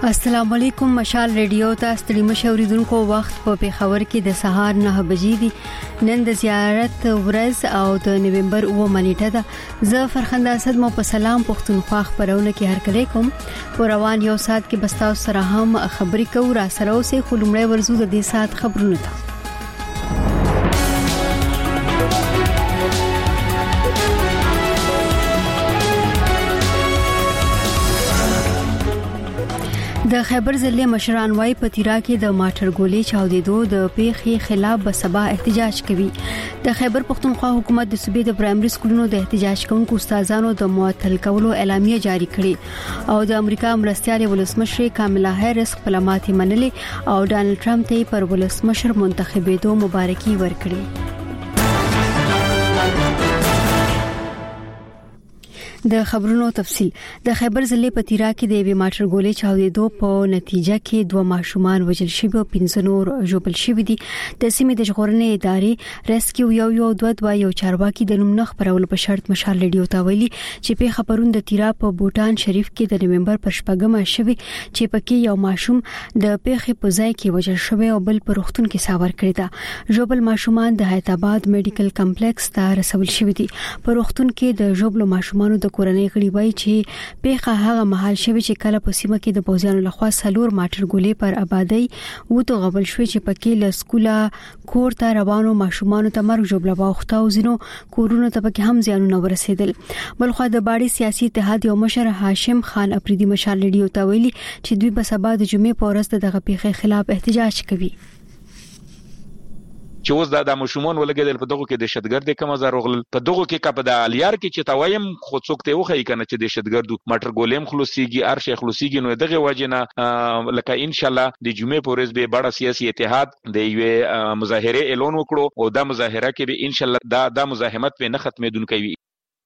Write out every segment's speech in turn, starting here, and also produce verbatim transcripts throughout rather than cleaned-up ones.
السلام علیکم. مشال ریډیو ته ستړي مشوریدونکو وخت په پیښور کې د سهار نه بجې دي. نن د زیارت ورځ او د نومبر اووه نیټه ده. زه فرخنده اسد مو په سلام پښتونخوا خبرونه کې هر کله کوم. په روان یو سات کې بستاو سره هم خبري کوو. را سره اوسې خلمړې ورزو د دې سات خبرونه ته. د خیبر ضلع مشران وايي په تیرا کې د ماټر ګولې چاودېدو د پیښې خلاف به سبا احتجاج کوي. د خیبر پښتونخوا حکومت د صوبې د پرایمري سکولونو د احتجاج کوونکو استادانو د معطل کولو اعلامیه جاری کړې او د امریکا مرستيال ولسمشر کاملا هریس خپل ماتې منلې او ډانلډ ټرمپ ته پر ولسمشر منتخبېدو مبارکي ورکړې. د خبرونو تفصيل. د خیبر ضلع په تیرا کې د وی ماټر ګولې چاودېدو په نتیجه کې دوه ماشومان وژل شوي او پنځه نور ژوبل شوي دي. د سیمې د ژغورنې ادارې ریسکیو یو یو دوه دوه یو چارواکي د نوم نخ پرول په شرط مشال ریډیو ته ویلي چې په خبرون د تیرا په بوتان شریف کې د نومبر پر شپږمه شوي چې پکې یو ماشوم د پیښې په ځای کې وژل شوی او بل په روغتون کې ساور کړی دا. ژوبل ماشومان د حیات آباد میډیکل کمپلیکس ته رسول شوي دي. په روغتون کې د ژوبل ماشومانو کورنۍ غړي وایي چې پیښه هغه مهال شوی چې کله په سیمه کې د پوځیانو لخوا سلور ماټر ګولې پر آبادی وته غبل شوی چې پکې له سکولا کور ته روانو ماشومان ته مرګ جوړه واخته او زینو کورونو ته پکې هم زیانونه ورسېدل. بلخو د باډي سیاسي اتحاد یو مشر هاشم خان اپریدي مشال ریډیو ته ویلي چې دوی په سبا د جمعې په ورځ دغه پیښې خلاف احتجاج کوي. چې اوس دا د مشمون ولګیدل په دغه کې د شتګرد کم زر غل په دغه کې کپ د الیار کې چې تاویم خو څوک ته وخی کنه چې د شتګردو ماټر ګولیم خلاصيږي ار شیخ خلاصيږي نو دغه وجنه لکه ان شاء الله د جمعې پورز به بڑا سیاسي اتحاد د یو مظاهره اعلان وکړو او دا مظاهره کې به ان شاء الله دا د مزاحمت به نه ختمېدونکې وي.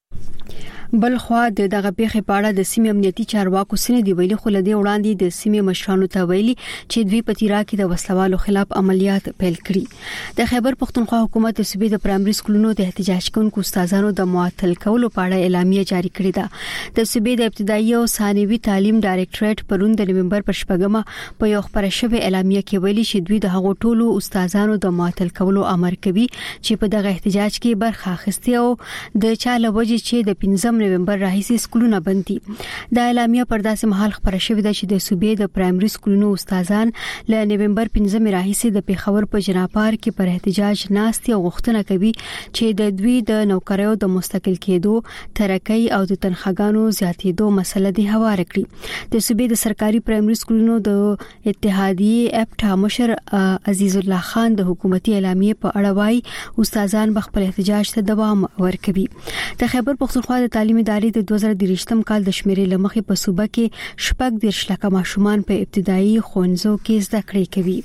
بل خو د دغه پیښې په اړه د سیمې امنیتي چارواکو سره دی ویلي خو لدی وړاندې د سیمې مشرانو ته ویلي چې دوی په تیرا کې د وسلوالو خلاف عملیات پیل کړي. د خیبر پښتونخوا حکومت د صوبې د پرایمري سکولونو د احتجاج کوونکو استادانو د معطل کولو په اړه اعلامیه جاری کړې ده. د صوبې د ابتدایي او ثانوي تعلیم ډایریکټریټ پرون د نومبر پر شپږمه په یو خبره شوی اعلامیه کې ویلي چې دوی د هغو ټولو استادانو د معطل کولو امر کوي چې په دغه احتجاج کې برخه اخیستي او د چاله وجې چې د پنځم نومبر راهیسي سکولونه بند دي. د اعلامیه پر داسې محل خبره شوې ده چې د صوبې د پرایمري سکولونو استادان له نومبر پنځم راهیسي د پیښور په جناپار کې پر احتجاج ناستي او غوښتنه کوي چې د دوی د نوکریو د مستقل کېدو ترقی او د تنخواګانو زیاتېدو مسله دی هوار کړي. د صوبې د سرکاري پرایمري سکولونو د اتحادیې اپټا مشر عزیز الله خان د حکومتي اعلامیه په اړه وايي استادان خپل احتجاج ته دوام ورکوي. د خیبر پښتونخوا د تعلیم ادارې د دوه زره دریشتم کال د شمیرې لمخې په صوبه کې شپږ دیرش لکه ماشومان په ابتدایي ښوونځو کې زده کړې کوي.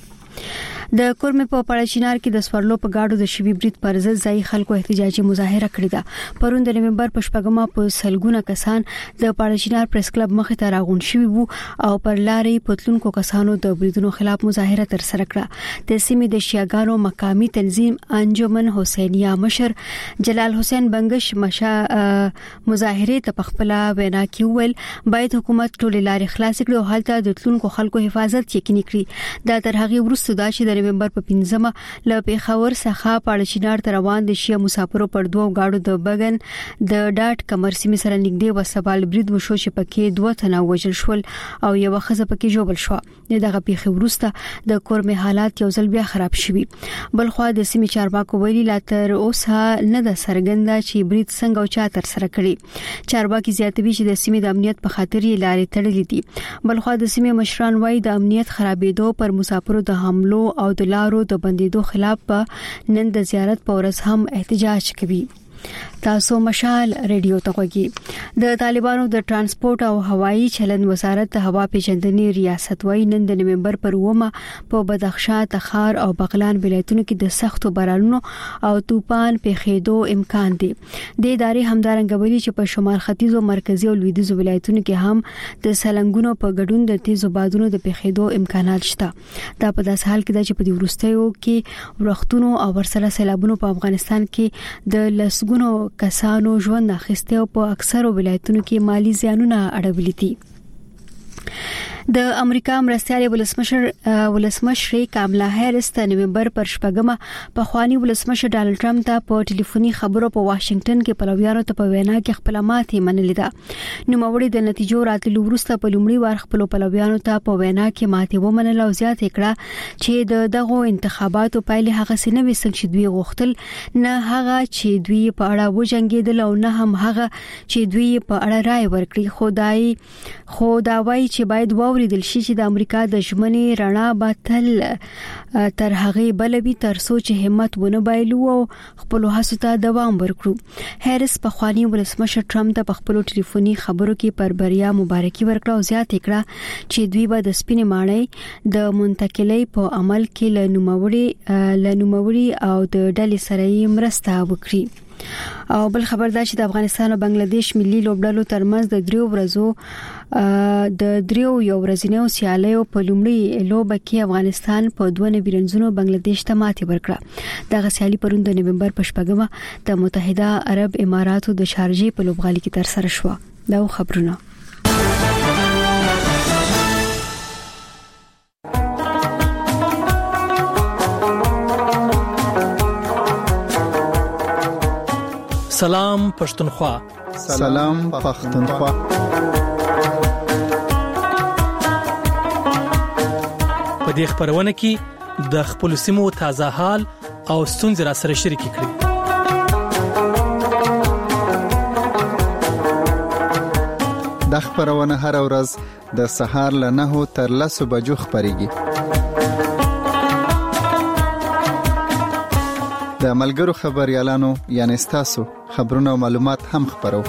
د کورمه په پړچینار کې د سوړلو په گاډو د شوی بریټ پر ضد ځای خلکو احتجاجي مظاهره کړې ده. پرون د نومبر په شپږمه په سلګونه کسان د پړچینار پریس کلب مخې ته راغون شوي وو او پر لارې پتلونکو کسانو د بریدونو خلاف مظاهره تر سره کړه. د سیمې د شیعاګانو مقامی تنظیم انجمن حسینیه مشر جلال حسین بنگش مشا مظاهره ته خپل وینا کې ویل باید حکومت ټول لارې خلاص کړي او حالت د تلونکو خلکو حفاظت یقیني کړي. دا تر هغه وروسته دا چې د نومبر په پنځمه ل پیښور څخه پړچینار ته روان دي شي مسافرو پر دوه گاډو د بغن د ډاټ کمر سیمې سره نږدې وسبال برید وشو چې پکې دوه تنه وژل شول او یو خزه پکې جوړل شو. دغه پیښه وروسته د کورمه حالات یو ځل بیا خراب شوي. بل خو د سیمې چارواکو ویلي لا تر اوسه نه د سرګنده چې برید څنګه او چا تر سره کړي. چارواکي زیاتوي چې د سیمې د امنیت په خاطر یې لارې تړلې دي. بل خو د سیمې مشران وایي د امنیت خرابېدو پر مسافرو د حملو او د لارو د بندیدو خلاف په نن د زیارت په ورځ هم احتجاج کوي. تاسو مشال ریډیو ته غوږی. د طالبانو د ترانسپورت او هوایی چلند وزارت د هوا پیژندنې ریاست وايي نن د نومبر پر اومه په بدخشان، تخار او بغلان ولایتونو کې د سختو بارانونو او طوفان پیښېدو امکان دی. د ادارې همدارنګه ویلي چې په شمال ختیځ او مرکزی او لویدیځ ولایتونو کې هم د سلنګونو په ګډون د تیزو بادونو د پیښېدو امکانات شته. دا په داس حال کې ده چې په دې وروستیو کې ورښتونو او ورسره سیلابونو په افغانستان کې د لسګونو کسانو ژوند اخیسته او په اکثرو ولایتونو کې مالی زیانونه اړولې دي. د امریکا مرستيال ولسمشر ولسمشر کاملا هریس د نومبر پر شپږمه په خواني ولسمشر ډانلډ ټرمپ ته په ټلیفوني خبرو په واشنگټن کې پلویانو ته په وینا کې خپل ماتې منلې ده. نو موري د نتیجو راتلو وروسته په لومړي وار خپل پلویانو ته په وینا کې ماتې ومنل او زیات کړه چې د دغه انتخاباتو پایلې هغه سینوي څنګه چې دوی غوښتل نه هغه چې دوی په اړه وجنګیدل او نه هم هغه چې دوی په اړه رائے ورکړي. خدای خو دا وایي چې باید ووریدل شي چې د امریکا د ژمنې رڼا باطل تر هغه بلوي تر سوچ همت ونه بایلو او خپل هڅو ته دوام ورکړو. هریس په خواني ولسمشر ټرمپ ته په خپل ټلیفوني خبرو کې پر بریا مبارکي ورکړه او زیات کړه چې دوی به د سپینې ماڼۍ د منتقلۍ په عمل کې لنوموړي لنوموړي او د ډلې سره یې مرسته وکړي. او بل خبر دا چې د افغانستان او بنگلاديش ملي لوبډلو ترمنځ د دریو ورځو د دریو یو ورځنیو سیالیو په لومړي لوبه کې افغانستان په دوه نوي رنزونو بنگلاديش ته ماتې ورکړه. دغه سیالي پرون د نومبر په شپږمه د متحده عرب اماراتو د شارجې په لوبغالي کې تر سره شوه. دا خبرونه سلام پښتونخوا. سلام پښتونخوا. په دې خبرونه کې د خپل سیمو تازه حال او ستونزې را سره شریک کړئ. د خبرونه هر ورځ د سهار له نهو تر لسو بجو خبريږي. د ملګرو خبريالانو یعنی ستاسو خبرونه او معلومات هم خبرو.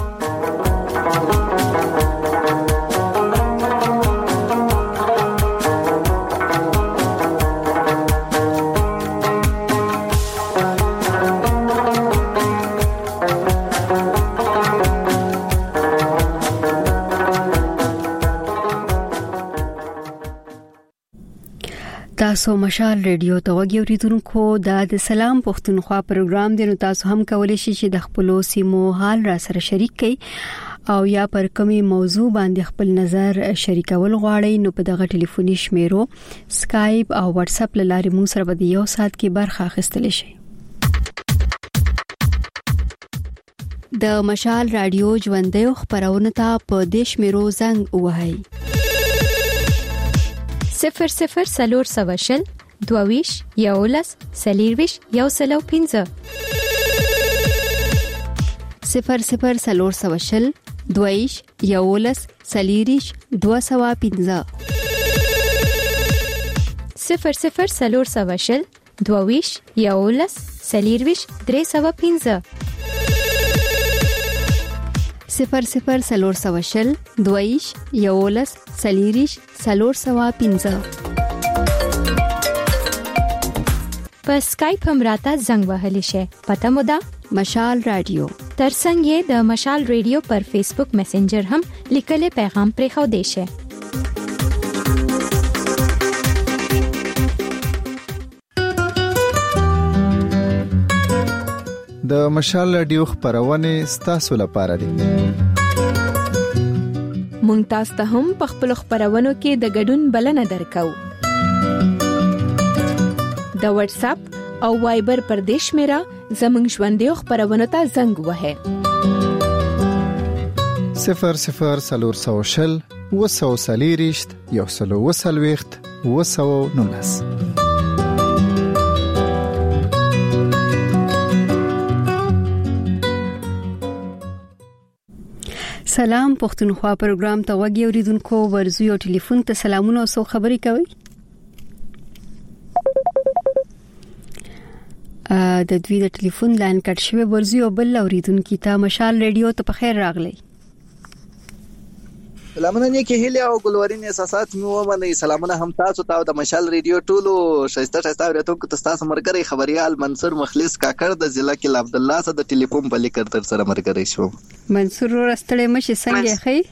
تاسو مشال ریډیو ته وګورئ. دا د سلام پښتونخوا پروګرام دی. نو تاسو هم کولای شئ چې د خپل سیمو حال را سره شریک کړئ او یا پر کومي موضوع باندې خپل نظر شریکول غواړئ نو په دغه ټلیفوني شمیرو سکایپ او واتس اپ لارې مو سره د یو ساعت کې برخه اخیستل شي. د مشال رادیو ژوندۍ خبرونه ته په دیش میرو زنګ وهاي صفر صفر سلور سواشل دوویش یولس سلیرویش یو سلو پینزه صفر صفر سلور سواشل دوویش یولس سلیریش دو سوا پینزه صفر صفر سلور سواشل دوویش یولس سلیرویش درې سوا پینزه صفر صفر سلور سواشل دویش یولس سلیریش سلور سوا پینزه. په سکایپ هم راته زنګ وهلی شي. پته مو ده مشال رادیو. ترڅنګ یې د مشال رادیو پر فیسبوک میسنجر هم لیکلي پیغام پرې خو دی شي. د مشال رادیو خبرونه ستاسو لپاره دي. مونږ تاسو ته هم په خپل خبرونو کې د ګډون بلنه درکو. د واتس اپ او وایبر پر دیش میرا زمنګ ژوندۍ خبرونه ته زنګ وهه. صفر صفر سلور سوشل وسو سلیریشت یو سلو وسلويخت وسو نونس. سلام پښتونخوا پروګرام ته وګورئ. اوریدونکو ورزو یو ټلیفون ته سلامونه او سو خبري کوي. ا د دوی د ټلیفون لاین کټ شوی. ورزو یو بل اوریدونکو ته مشال ریډیو ته په خیر راغلی. سلامونه نیکی هیله او ګلورین احساسات مو ومني. سلامونه هم تاسو ته د مشال ریډیو ټولو شایسته شایسته ورته کو تاسو مرګري خبريال منصور مخلص کاکړ د ضلع کې عبد الله سره د ټلیفون په لیکر تر سره مرګري شو. منصور ورستړې مشي څنګه خي؟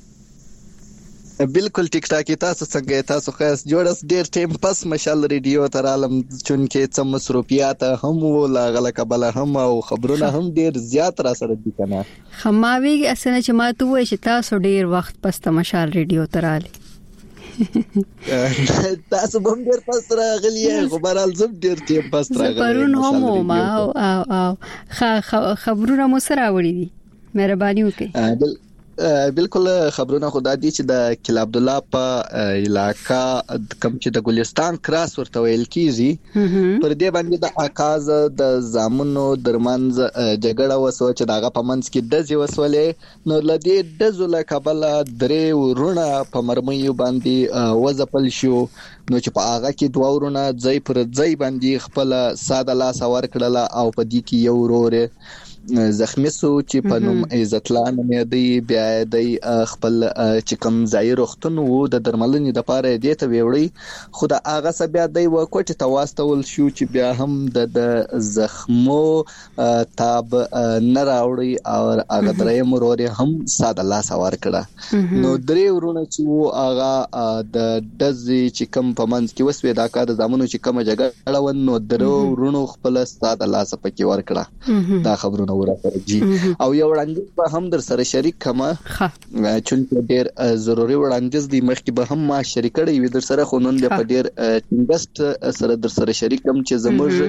بالکل ټیک ټاک تاسو څنګه تاسو خاص جوړس ډیر ټیم پس مشال ریډیو تر عالم چون کې څه مصروفیات هم ولا غل قبل هم او خبرونه هم ډیر زیات را سره دي کنه. خماوي اسنه چې ما ته وای چې تاسو ډیر وخت پس ته مشال ریډیو تر عالي. تاسو هم ډیر پاس راغلی خو برال زم ډیر ټیم پاس راغلی پرون هم ما او خبرونه مو سره وړي دي مهرباني وکړئ. بالکل خبرونه خدا دي چې د کلا عبد الله په علاقہ کم چې د ګلستان کراس ورته ویل کیږي پر دې باندې د اکاز د زامنو درمنځ جګړه وسو چې داغه په منځ کې د ځي وسولې نو لدی د زله قبل درې ورونه په مرمۍ باندې وځپل شو نو چې په هغه کې دوه ورونه ځای پر ځای باندې خپل ساده لاس ور کړل او په دې کې یو ورور زخمی سو چې په نوم عزتلان مې دی بیا دی خپل چې کوم ځای روختون وو د درملنې د پاره دی ته ویوړي خو د هغه سبیا دی و کوټه تواستول شو چې بیا هم د زخمو تاب نه راوړي او هغه درې مرور هم ساده لاس ور کړه نو درې ورونه چې وو هغه د دزي چې کوم په منځ کې وسوي دا کار د زمونو چې کوم جګړه ون نو درو ورونو خپل ساده لاس پکې ور کړه دا خبرونه ورته او یو وړاندیز به هم در سره شریک کما چې ډیر ضروري وړاندیز دی مخکې به هم ما شریکړی وي در سره خو نن د ډیر ټینګست سره در سره شریک کم چې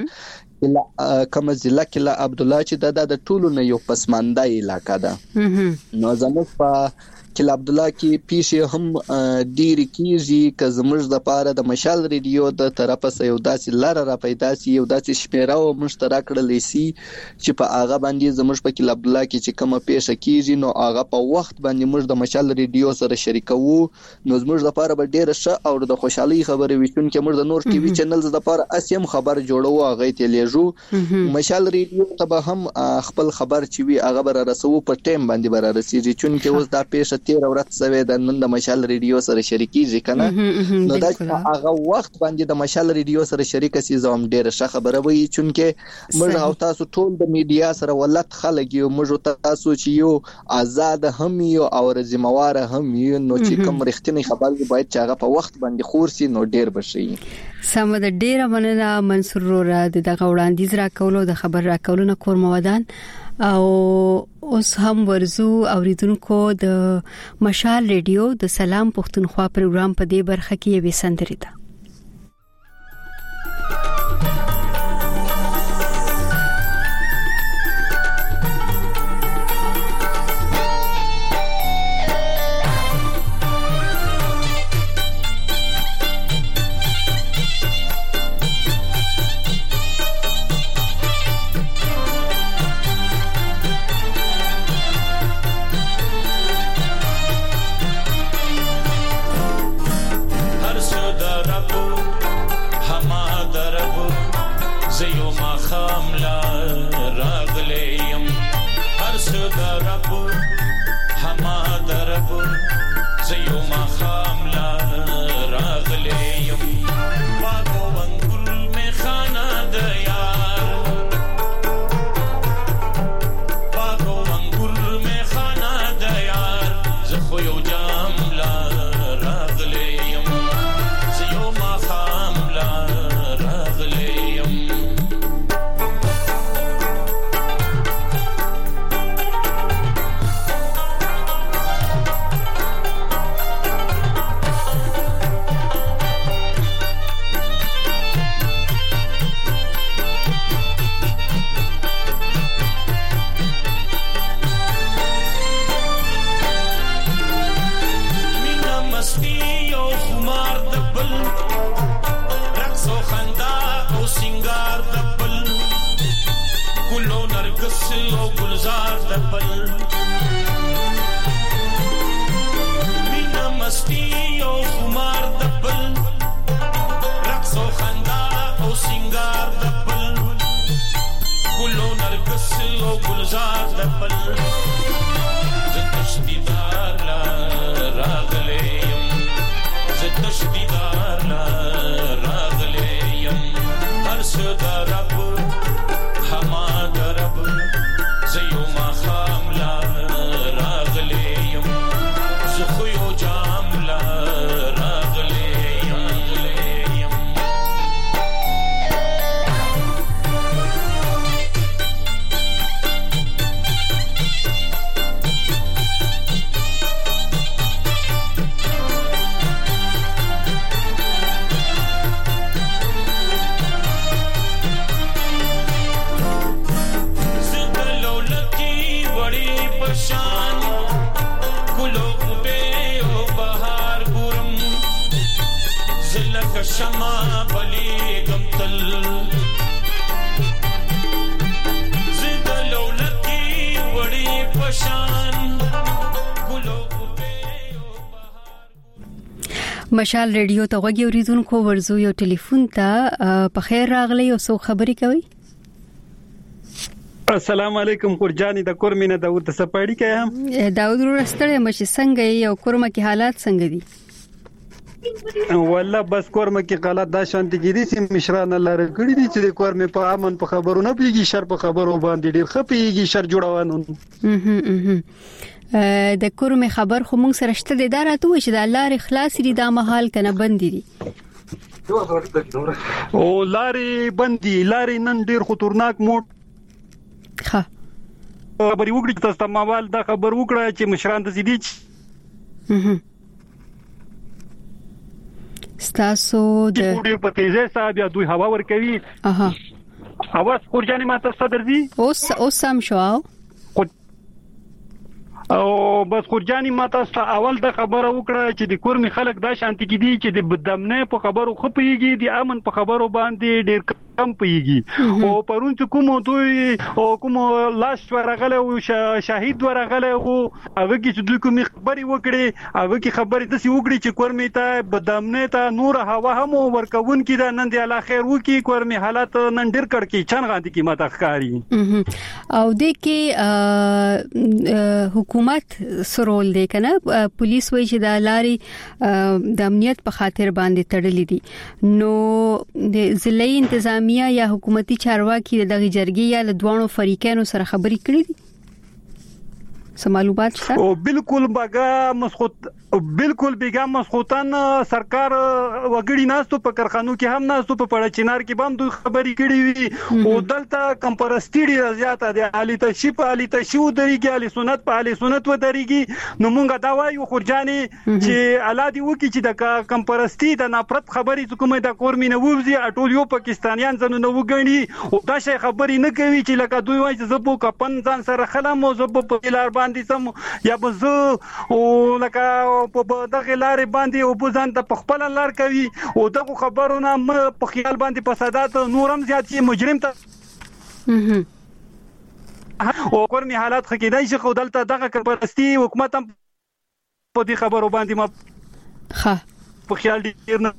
زموږ کوم ضلع کلا عبد الله چې د ټولو نه یو پسمانده علاقہ ده نو زموږ په کلا عبد الله کې پیښې هم ډیر کیږي که زموږ د پاره د مشال ریډیو د طرفه سه یو داسې لار را پیدا سي یو داسې شمیره او مشترک کړل سي چې په هغه باندې زموږ په کلا عبد الله کې چې کومه پیښه کیږي نو هغه په وخت باندې موږ د مشال ریډیو سره شریکو نو زموږ د پاره به ډیر ښه او د خوشحالي خبرې وشون کې موږ د نور ټي وي چینلز د پاره اسیم خبر جوړو هغه ته لیږو مشال ریډیو ته به هم خپل خبر چې وي هغه بر رسو په ټیم باندې بر رسیږي چې چې اوس دا پیښه تیر ورځ سوي د نن د مشال ریډیو سره شریکیږي کنه نو دا هغه وخت باندې د مشال ریډیو سره شریک سي زوم ډیر ښه خبره وي چې موږ او تاسو ټول د میډیا سره ولت خلک یو موږ تاسو چې یو آزاد هم یو او ذمہوار هم یو نو چې کوم رښتینی خبر باید چې هغه په وخت باندې خورسي نو ډیر بشي سم د ډیر مننه منصور را د غوړاندیز را کولو د خبر را کولو نه کور مودان او اوس هم ورزو اوریدونکو د مشال ریډیو د سلام پښتونخوا پروګرام په دې برخه کې یو سندري ده مشال ریډیو ته غوږی اوریدونکو ورزو یو ټلیفون ته په خیر راغلی او څو خبري کوي. السلام علیکم قرجانی د کورمینه داوود سپاړی کایم. داوود ورستړی مشه څنګه یو کورمه کې حالات څنګه دي؟ والله بس کورمه کې حالات دا شانتي دي چې مشران لاره کړی دي چې کورمه په امن په خبرونه پیږي شر په خبرو باندې ډیر خپيږي شر جوړوانو. د کورمه خبر خو موږ سره شته د اداراتو چې د لارې خلاص دي د محل کنه بند دي. او لارې بندي لارې نن ډیر خطرناک موټ ها خبري وګړي تاسو ته موال دا خبر وکړه چې مشران د زیدي ستاسو د ډیر په تیزه صاحب یا دوی هوا ور کوي. اها اواز قرجانی ماته صدر دي اوس اوس سم شو او بس قرجانی ماته اول د خبره وکړه چې د کورمي خلک دا شانتي کې دي چې د بدامنه په خبرو خپيږي د امن په خبرو باندې ډیر کم پیږي او پرون چې کوم دوی او کوم لاش ورغله او شهید ورغله او هغه کې چې دوی کوم خبري وکړي هغه کې خبري د سی وکړي چې کورمي ته بدامنه ته نور هوا هم ورکون کې دا نن دی الله خیر وکي کورمي حالت نن ډیر کړ کې چن غاندي کې ماته ښکاری او د کې حکومت سرول دی کنه پولیس وایي چې د لاري د امنیت په خاطر باندې تړلې دي نو د ضلعي انتظامیه یا حکومتي چارواکي دغه جرګې یا له دوانو فریقانو سره خبرې کړې دي معلومات شته. او بالکل بګا مسخوت بالکل بیګا مسخوتن سرکار وګړي ناستو په کارخانو کې هم ناستو په پړه چینار کې باندې خبرې کړې وي او دلته کمپرستی ډیره زیاته ده علي تشیف علي تشو دريږي علي سنت په علي سنت و دريږي نو مونږ دا وایو خورجاني چې الادي وکي چې د کمپرستی د نفرت خبرې کومه د کورمي نه ووزي اټول یو پاکستانیان زنه نو وګڼي او دا شي خبرې نه کوي چې لکه دوی وایي چې زبو کپن ځان سره خلم او زبو په لار باندې سم یا بزو او لکه په دغه لارې باندې او بوزان ته په خپل لار کوي او دغه خبرونه په خیال باندې فسادات نورم زیات شي مجرم ته او کورمي حالات خکېدای شي خو دلته دغه کمپرستی حکومت هم په دې خبرو باندې ما ښه په خیال ډیر نه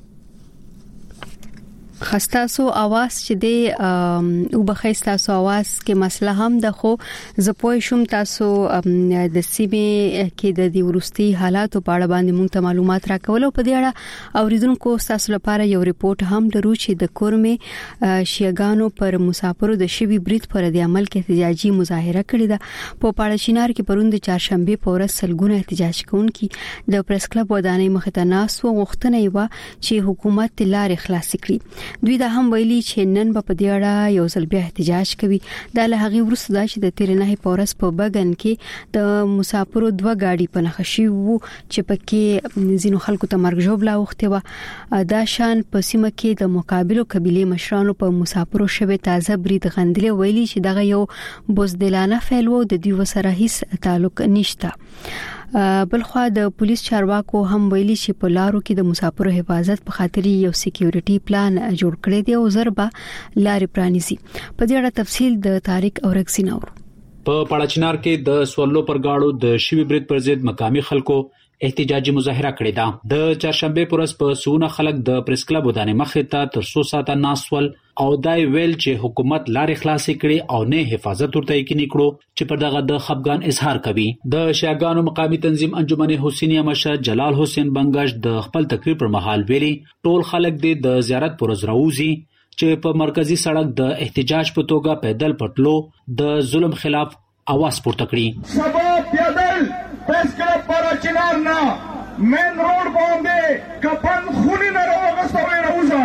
خستاسو आवाज چې دی او بخښتاسو आवाज کې مسله هم د خو زپوي شوم تاسو د سیمه کې د دی ورستي حالات په اړه باندې مونږ ته معلومات راکول او په دې اړه اوریدونکو تاسو لپاره یو ریپورت هم درو چې د کورمه شیګانو پر مسافرو د شوی بریټ پر د عمل کې احتجاجي مظاهره کړې ده په پاړچینار کې پروند چهارشنبه په ورځ سلګونه احتجاج کوونکي د پریس کلب ودانۍ مخ ته ناس و غوښتنه یې و چې حکومت لارې خلاص کړي. دوی دا هم ویلي چې نن په دې اړه یو ځل بیا احتجاج کوي دا له هغه وروسته دا چې د تیر نه پورس په بغن کې د مسافرو دوه گاډي په نخښي وو چې پکې زینو خلکو ته مرګ جوړه وخته و دا شان په سیمه کې د مقابلو قبيله مشرانو په مسافرو شوه تازه برید غندلې ویلي چې دغه یو بوزدلانه فعل وو د دوی سره هیڅ تعلق نشته. بلخو د پولیس چارواکو هم ویلي چې په لارو کې د مسافرو حفاظت په خاطر یو سکیورټي پلان جوړ کړی دی او ضربه لارې پرانیزي. په دې اړه تفصیل د طارق اورکسینور په پاړچینار کې د سوالو پر گاړو د شوی برید پر ضد مقامي خلکو احتجاجي مظاهره کړې ده. د چهارشنبه پر ورځ په سونه خلک د پریس کلب ودانې مخې ته تر څو ساعته ناسول او دای ویل چې حکومت لارې خلاصې کړي او نه حفاظت ورته یقیني کړو چې پر دغه د خفګان اظهار کوي. د شیعاګانو مقامي تنظیم انجمن حسینیه مشر جلال حسین بنگش د خپل تقریر پر مهال ویلي ټول خلک د زیارت پر ورځ راوځي چې په مرکزی سړک د احتجاج په توګه پیدل پټلو د ظلم خلاف आवाज پورته کړي. سبا پیدل پریس کلب پاړچینار نه مین روډ باندې کپن خونی نه راوغستوي راوځه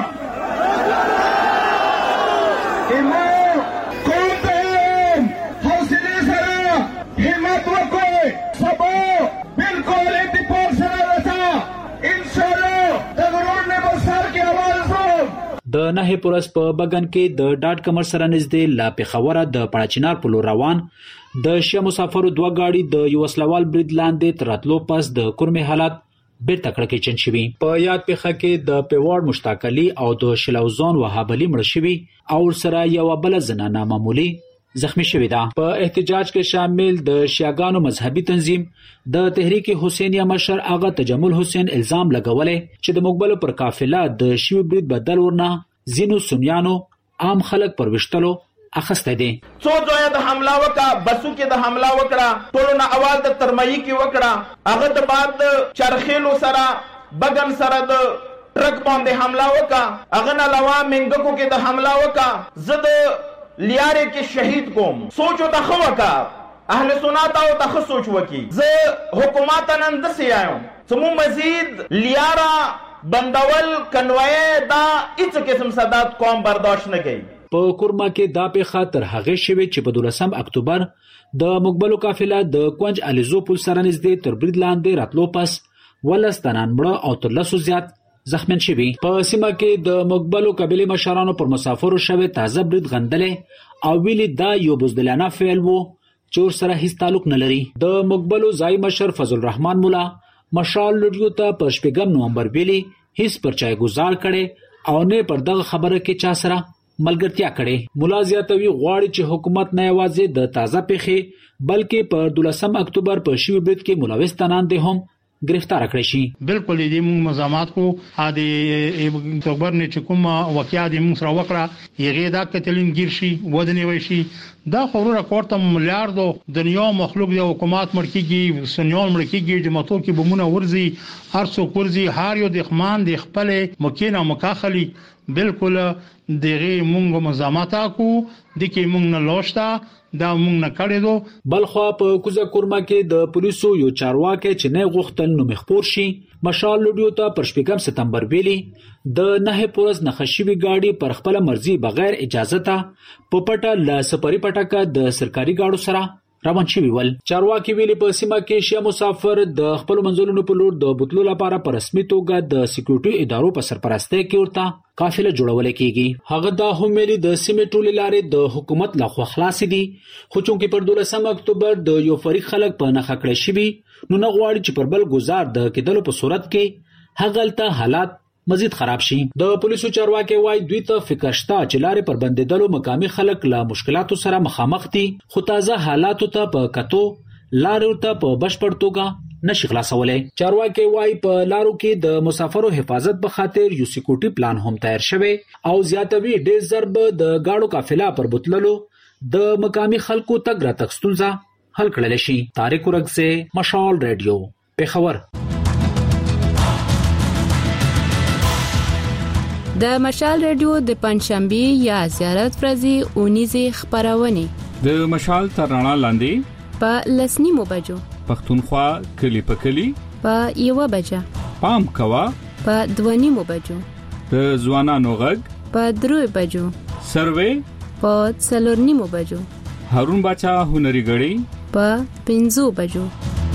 ایمو کوم ته حوصله سره همت وکړئ سبا بالکل اتفاق سره راځه ان شاء الله د روډ نه بسر کې आवाज وو. د نه پورس په بغن کې د ډاټ کمر سره نږدې لا پیښوره د پاړچینار په لور روان د شیا مسافرو دوه گاډي د یو وسلوال برید لاندې تراتلو پس د کورمه حالات بیرته کړکې چن شوی. په یاد پیښه کې د پیوړ مشتاق علي او د شلوزون وهاب علي مړ شوی او سره یو بل زنانه معمولی زخمی شوې ده. په احتجاج کې شامل د شیعاګانو مذهبي تنظیم د تحریک حسینیه مشر آغا تجمل حسین الزام لګولې چې د مقبلو پر قافله د شیوی برید بدل ورنه زینو سنیانو عام خلک پر وشتلو اخسته دي. څو ځای د حمله وکړه، بسو کې د حمله وکړه، ټولو نه اواز د ترمایي کې وکړه، هغه د بعد چرخیلو سره بغن سره د ټرک باندې حمله وکړه، هغه نه علاوه منګکو کې د حمله وکړه. زه د لیاره کې شهید کوم، سوچ او تخو وکا اهل سنت او تخ سوچ وکي. زه حکومت نن د سیایم سمو مزید لیاره بندول کنوای دا هیڅ قسم صدات قوم برداشت نه کوي. په کورما کې دا په خاطر هغه شوی چې په دولسم اکتوبر د مقبلو قافله د کونج الیزو پل سره نږدې تر برید لاندې راتلو پس ولستانان مړه او تر لسو زیات زخمین شوی. په سیمه کې د مقبلو قبیله مشرانو پر مسافرو شوی تازه برید غندلې او ویلي دا یو بزدلانه فعل وو چې ور سره هیڅ تعلق نه لري. د مقبلو ځای مشر فضل الرحمن مولا مشال لډیو ته په شپږم نومبر ویلي هیڅ پرچای گزار کړي او نه پر دغه خبره کې چا سره ملګرتیا کړي. مولا زیاتوي غواړي چې حکومت نه یوازې د تازه پیښې بلکې په دولسم اکتوبر په شیوی برید کې ملوث تنان دي هم گرفتار کړی شي. بالکل دې موږ مزامات کو ا دې اکتوبر نه چې کوم واقعیا دې موږ سره وکړه یغه دا کتلین گیر شي ودنی وي شي دا خورو کوړه ملیاردو دنیا مخلوق دی حکومت مرکیږي سنیال مرکیږي د ماتو کې بمونه ورزي ارسو ورزي هار یو د خمان د خپل مکینه مکاخلی بالکل دغه موږ مزامات کو د کې موږ نه لوشتا دا موږ نه کړی دو. بلخوا په کوزه کورما کې د پولیسو یو چارواکي چې نه غوښتل نو مخپور شي مشال لډیو ته پر شپږم سپتمبر ویلي د نه پورز نخښوي گاډي پر خپل مرزي بغیر اجازه ته په پټه ل سپری پټکا د سرکاري گاډو سره روان شوی ول. چارواکي ویلي په سیمه کې شیا مسافر د خپل منځلونو په لور د بوتلو لپاره پر رسمي توګه د سکیورټي ادارو په سرپرستۍ کې ورته قافله جوړول کیږي. هغه د همېلي د سیمې ټولې لارې د حکومت لخوا خلاص دي خو چونکې پر دولسم اکتوبر د یو فریق خلک په نخښه کړی شوی نو نه غواړي چې پر بل گزار د کېدلو په صورت کې هغلته حالات مزید خراب شي. د پولیسو چارواکي وایي دوی ته فکر شته چې لارې پر بندیدلو مقامي خلک له مشکلاتو سره مخامخ دي خو تازه حالاتو ته په کتو لارې ته په بشپړ توګه نشي خلاصولای. چارواکي وایي په لارو کې د مسافرو حفاظت په خاطر یو سکیورټي پلان هم تیار شوی او زیاتوي ډېر ضرب د گاډو قافله پر بوتللو د مقامي خلکو تګ را تک ستونزه حل کړل شي. طارق ورغزه مشال رادیو پیښور. د مشال رادیو د پنځشنبه یا زیارت ورځې اونیزه خبرونه د مشال ترانه لاندې په لسنیمو بجو پښتونخوا کلی په کلی په یو بجه پام کوا په دونیمو بجو د ځوانانو غږ په درو بجو سروې په څلورنیمو بجو هارون بچا هنري غړي په پنځو بجو.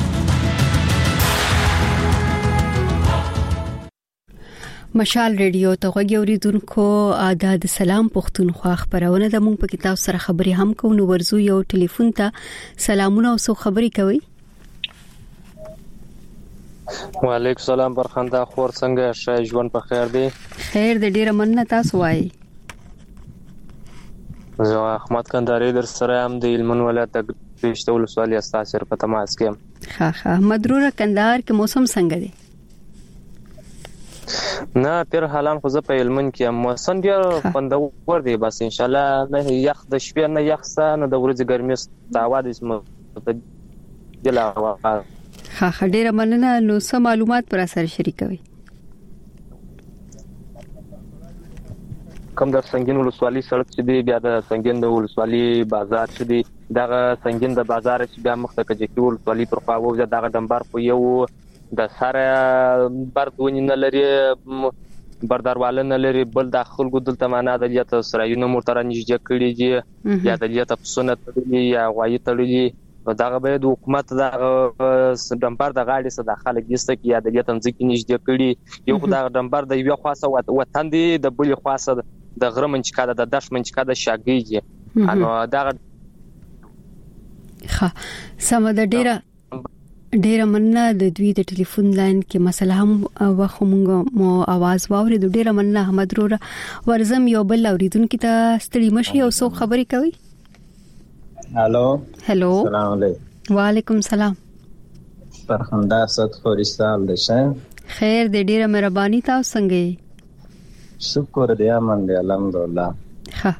مشال ریډیو ته غوږی اوریدونکو آداب سلام پښتونخوا خبرونه د مونږ په کتاب سره خبري هم کو نو ورزو یو ټلیفون ته سلامونه او سو خبري کوي. وعلیکم سلام برخنده خور څنګه شای ژوند په خیر دی؟ خیر د ډیره مننه تاسو وایي. زه احمد کندهاری در سره هم د علمن ولایت د پېشتول سوالي استاد سره په تماس کې. ها ها مدروره کندهار کې موسم څنګه دی؟ نه پیر حالان خو زه په علمن کې موسم ډیر خوندور دی بس ان شاء الله نه یخ د شپې نه یخ سره د ورځې ګرمي د اواز اسمه دلا ها ها ډیر مننه نو سم معلومات پر اثر شریکوي. کوم د سنگین ولسوالي سړک چې دی بیا د سنگین د ولسوالي بازار چې دی دغه سنگین د بازار چې بیا مخته کېږي ولسوالي پر خواو دغه دمبر په یو د سره بردونی نه لري بردارواله نه لري بل د خلکو دلته معنا د لیت سرایونه مرتره نږدې کړي دي یا د لیت په سنت تړلي یا غوایي تړلي دغه به د حکومت د دمبر د غاړې سره د خلک دسته کې یا د لیت ځکه نږدې کړي یو د دمبر د یو خاصه وطن دی د بل خاصه د غره منچکا د داش منچکا د شاګي انو دغه ښه سم د ډیره ډیره مننه د دوی د ټلیفون لاین کې مسله هم واخمږه مو आवाज واوري د ډیره مننه احمد روره ورزم یو بل اوریدونکو ته ستړي مشي او سو خبري کوي. هالو هلو السلام علیکم. وعلیکم سلام. فرخنده صد خورستال دشه. خیر دې ډیره مهرباني تاسو څنګه؟ شکر دی امن دی الحمدلله. ښه.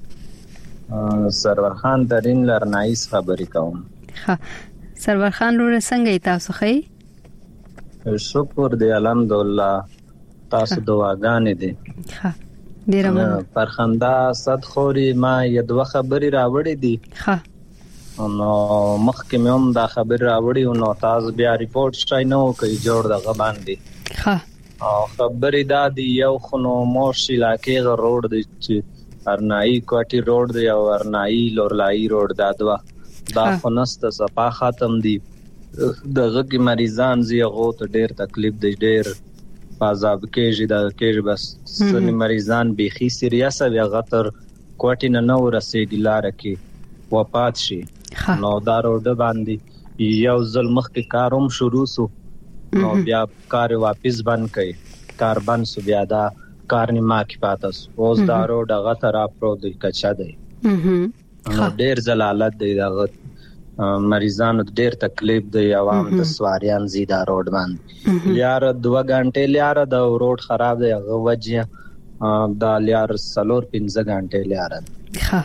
سرور خان درین لرنایس خبرې کوم. ښه. سرور خان ورو څنګه تاسو خی؟ شکر دی الحمدلله. تاسو دعاګانې دي. ښه. ډیره مننه. فرخنده صد خوري ما یو دوه خبرې راوړې دي. ښه. نو مخکې مې هم دا خبر راوړی او نو تاسو بیا ریپورت شای نو کوي جوړ دغه باندې. ها او خبرې دا دی یو خنو موش علاقې غ روډ دی چې ارنای کوټي روډ دی او ارنای لورلای روډ دا دوا دا خنست صفه ختم دی. دغه کې مریضان زیغو ته ډیر تکلیف دی ډیر عذاب کېږي دا کېږي بس سن مریضان بيخي سیریاس بیا غتر کوټي نه نو رسېږي لار کې وفات شي. نو دا روډ باندې یو ځل مخکې کاروم شروع سو نو بیا کار واپس بند کړي کار بند سو بیا دا کار نیمه کې پاتس اوس دا روډ هغه طرف پرو دی کچا دی. نو ډیر زلالت دی دا مریضانو ډیر تکلیف دی عوام ته سواریان زیاده روډ باندې لیار دوه غنټه لیار دا روډ خراب دی هغه وجه دا لیار سلور پنځه غنټه لیار. ها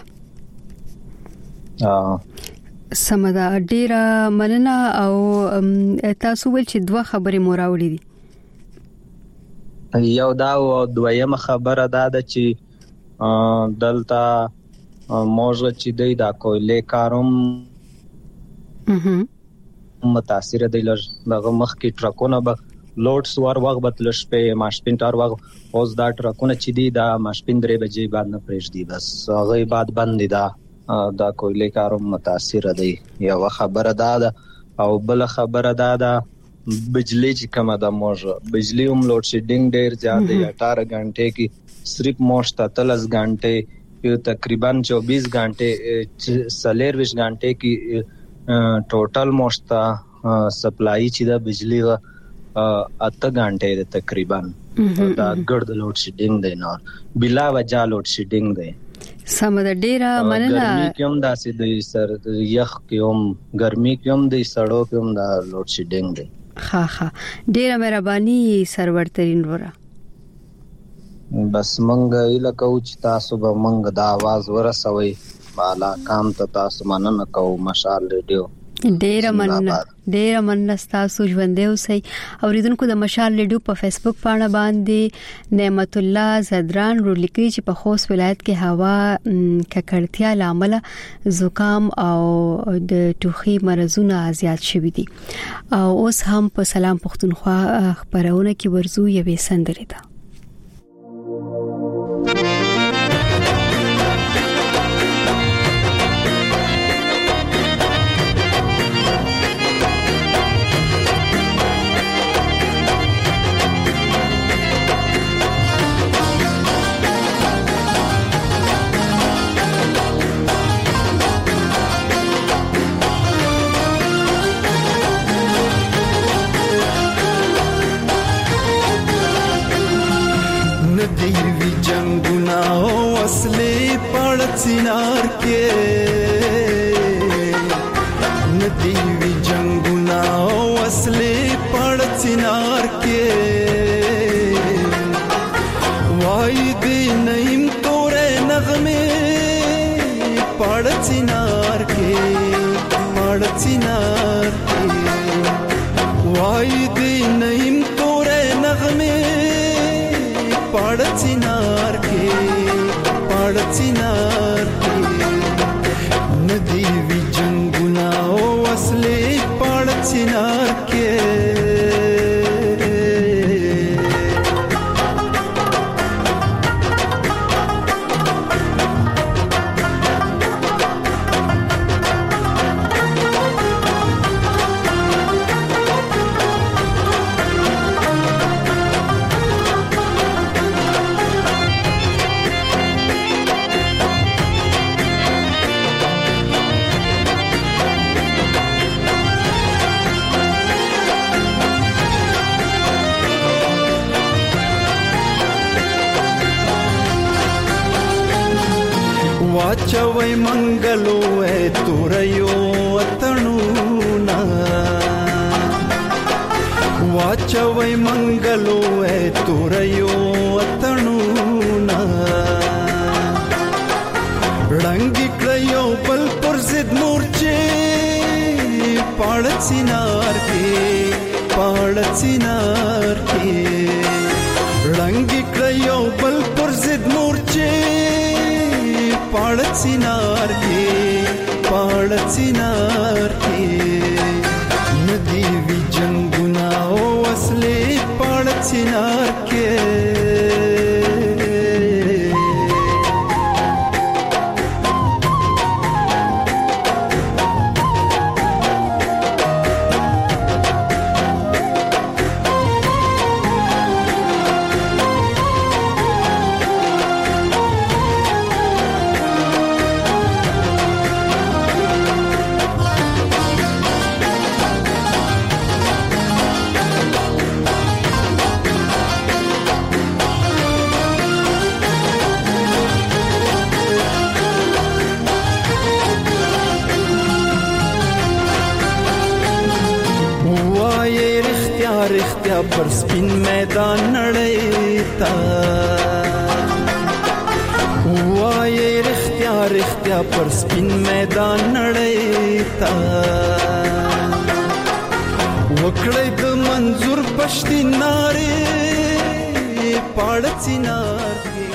سمدا ډیره مننه او تاسو ول چې دوه خبرې مو راوړې دي. یو دا او دویمه خبره دا ده چې دلته موږ چې دی دا کویلې کاروم متاثر دی لږ دغه مخ کې ټرکونه به لوډ سوار وغ بتلش په ماشپین ټار وغ اوس دا ټرکونه چې دی دا ماشپین درې بجې بعد نه پرېږدي بس هغه بعد بند دی دا دا کویلې کاروم متاثر دی. یو خبره دا ده او بل خبره دا ده بجلی چې کومه ده موږ بجلی هم لوډ شیډینګ ډیر زیات دی اٹھارہ غنټه کې صرف موشت تلس غنټه یو تقریبا چوبیس غنټه سلیرویش غنټه کې ټوټل موشت سپلای چې د بجلی اته غنټه ده تقریبا دا ګرد لوډ شیډینګ دی نه بلا وجہ لوډ شیډینګ دی. سمده ډیره مننه. ګرمي کوم داسې د سر یخ کوم ګرمي کوم د سړو کوم دا لوډ شیډینګ دی. ها ها ډیره مهرباني سرور ترين ورا. بس مونږ اله کو چې تاسو به مونږ دا आवाज ورسوي بالا کام ته تاسو مننه کو مشال ریډیو. ډیره مننه ډیره مننه تاسو ژوندې اوسئ. اوریدونکو د مشال ریډیو په فیسبوک باندې باندې نعمت الله زدران رو لیکي چې په خوست ولایت کې هوا ککړتیا لامل زکام او د ټوخي مرزونه زیات شوي دي. او اوس هم په سلام پښتونخوا خبرونه کې ورزو یوې سندره ده. सिनार के नदी भी जंगुना असले पड़ सिनार के वायदे नईम तोरे नगमे पड़ सिनार के पड़ सिनार के वायदे नईम तोरे नगमे पड़ सिनार के पड़ सिनार नदी भी जंगुना असले पड़ सिनार के واچوي منګلو اے توريو وطنونا واچوي منګلو اے توريو وطنونا رنگي کړيو بل پر زد مورچه پاړ سينار کې پاړ سينار کې رنگي کړيو بل پر زد مورچه پاړ سينار کې پاړ سينار کې ندي وی جنگنا او اصلي پاړ سينار کې پر سپین میدان نړیتا وای رختیا رختیا پر سپین میدان نړیتا وکړې د منظور پښتي ناره پاړڅ نار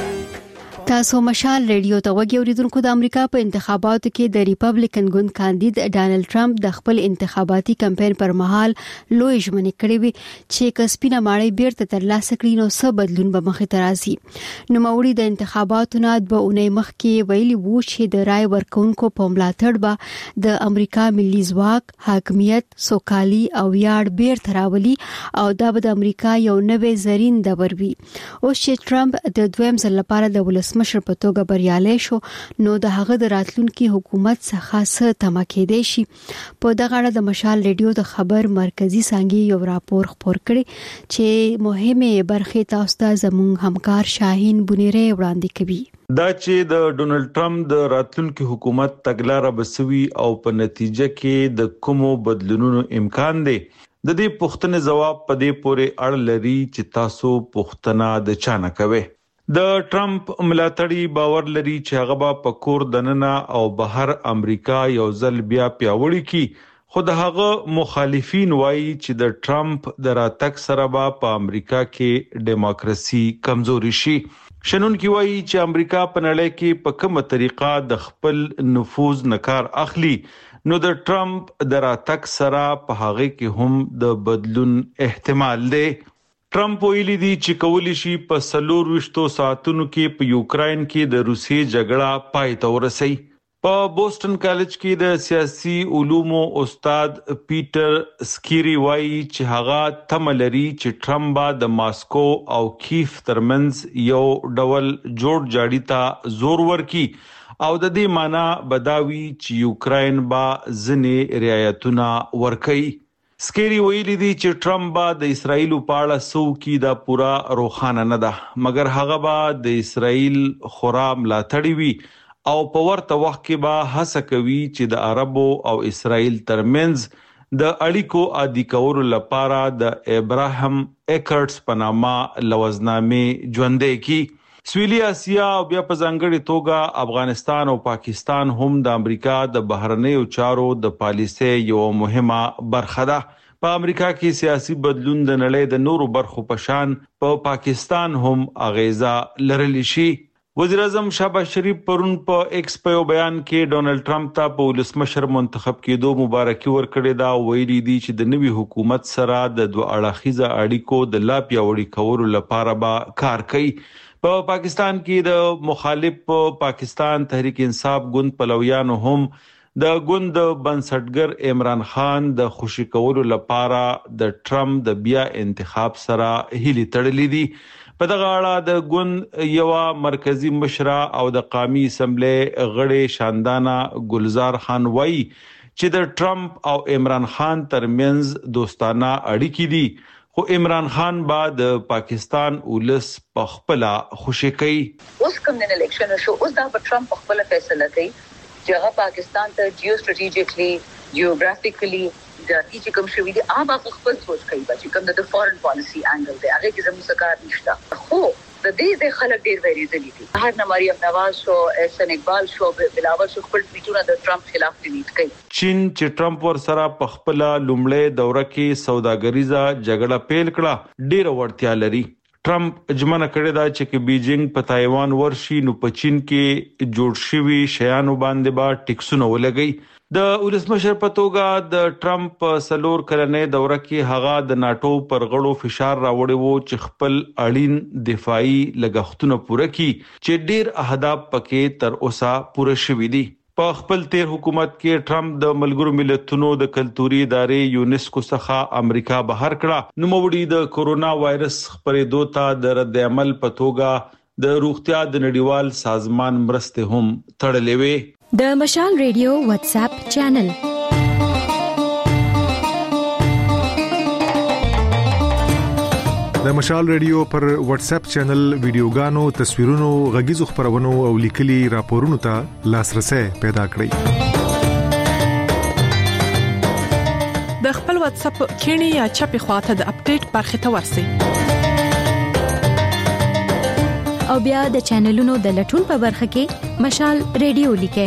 تاسو مشال ریډیو ته وګورئ اوریدونکو د امریکا په انتخاباتو کې د ریپبلیکن ګوند کاندید ډانلډ ټرمپ د خپل انتخاباتي کمپاین پر مهال لوی ژمنې کړې وي چې کسبینه ماړی بیرته ترلاسه کړي نو څه بدلون به مخې ته راځي. نو موري د انتخاباتو نه د اونۍ مخکې ویلي وو چې د رای ورکونکو په ملاتړ به د امریکا ملي ځواک حاکمیت سوکالي او ویاړ بیرته راولي او دا به د امریکا یو نوې زرین دور وي. اوس چې ټرمپ د دویم ځل لپاره د ولسمشر په توګه بریالي شو نو د هغه د راتلونکي حکومت څخه څه تمه کېدای شي. په دغه اړه د مشال ریډیو د خبر مرکزی څنګه یو راپور خبر کړي چې مهمه برخه تاسو ته زموږ همکار شاهین بنيره وړاندې کوي. دا چې د ډونلډ ټرمپ د راتلونکي حکومت تګلارې بسوي او په نتیجه کې د کومو بدلونونو امکان دی د دې پوښتنې جواب په دې پورې اړه لري چې تاسو پوښتنه د چا نه کوي. د ټرمپ ملاتړي باور لري چې هغه په کور دننه او بهر امریکا یو ځل بیا پیاوړی کی خو د هغه مخالفین وایي چې د ټرمپ د راتګ سره په امریکا کې دیموکراسي کمزوري شي. شنونکي وایي چې امریکا په نړۍ کې په کومه طریقه د خپل نفوذ نکار اخلي نو د ټرمپ د راتګ سره په هغه کې هم د بدلون احتمال دی. ټرمپ ویلي دی چې کولی شي په سلور وشتو ساعتونو کې په یوکرين کې د روسي جګړه پای ته ورسي. په بوسټن کالج کې د سیاسي علومو استاد پیټر سکيري وایي چې هغه تملري چې ټرمپ د ماسکو او کیف ترمنځ یو ډول جوړ جاړی ته زور ورکي او د دې معنی بداوي چې یوکرين با ځنې رعایتونه ورکي. سکيري ویلي دی چې ټرمپ با د اسرایل په اړه سو کې دا پورا روخانه نه ده مګر هغه با د اسرایل خورا ملاتړي وي او په ورته وخت کې با هڅه کوي چې د عربو او اسرایل ترمنځ د اړیکو عادي کولو لپاره د ابراهیم اکرټس په نامه لوزنامې ژوندې کی. سویلي اسیا او بیا په ځانګړي توګه افغانستان او پاکستان هم د امریکا د بهرنیو چارو د پالیسۍ یو مهمه برخه ده. په امریکا کې سیاسي بدلون د نړۍ د نورو برخو په شان په پا پاکستان هم اغیزه لرلی شي. وزیر اعظم شهباز شریف پرون په ایکس په بیان کې ډونلډ ټرمپ ته په ولسمشر منتخب کېدو مبارکي ورکړې دا ویلي دي چې د نوي حکومت سره د دوه اړخیزه اړیکو د لا پیاوړي کولو لپاره به کار کوي. په پا پاکستان کې د مخالف پاکستان تحریک انصاف ګوند پلویانو هم د ګوند بنسټګر عمران خان د خوشی کولو لپاره د ټرمپ د بیا انتخاب سره هلي تړلې دي. په دغه اړه د ګوند یو مرکزی مشره او د قومي اسمبلی غړي شاندانا ګلزار خان وایي چې د ټرمپ او عمران خان ترمنځ دوستانه اړیکې دي خو عمران خان بعد پاکستان ولس پخپلا خوشی کوي. اوس کوم نه الیکشن شو اوس دا ټرمپ خپل فیصله کوي چې هغه پاکستان ته جیو سټریټیجیکلی جیوګرافیکلی د هیڅ کوم شوی دی هغه خپل سوچ کوي چې کوم د فورن پالیسی انګل دی هغه کې زموږ سکار نشته. خو د دې د خلک ډیر ویریدلی دي. هر نماریم نواز شو احسن اقبال شو بلاول شو خپل ټویټونه د ټرمپ خلاف ټویټ کوي. چین چې ټرمپ ور سره په خپل لومړی دوره کې سوداګریزه جګړه پیل کړه ډیر ورتیا لري. ټرمپ اجمنه کړی دا چې کې بیجینګ په تایوان ورشي نو په چین کې جوړ شوی شیانو باندې با ټیکسونه ولګي. د ولسمشر په توګه د ټرمپ سلور کلنې دوره کې هغه د ناتو پر غړو فشار راوړی وو چې خپل اړین دفاعي لګښتونه پوره کړي چې ډیر اهداف پکې تر اوسه پوره شوي دي. په خپل تیر حکومت کې ټرمپ د ملګرو ملتونو د کلتوري ادارې یونیسکو څخه امریکا بهر کړه. نو موړي د کورونا وایرس خپرېدو ته د رد عمل په توګه د روغتیا د نړیوال سازمان مرسته هم تړلې وې. د مشال ریډیو واتس اپ چینل د مشال ریډیو پر واتس اپ چینل ویډیوګانو تصویرونو غږیزو خبرونو او لیکلي راپورونو ته لاسرسي پیدا کړئ. د خپل واتس اپ کینی یا چپی خواته د اپډیټ برخه ته ورسئ او بیا د چینلونو د لټون په برخه کې مشال ریډیو لیکئ.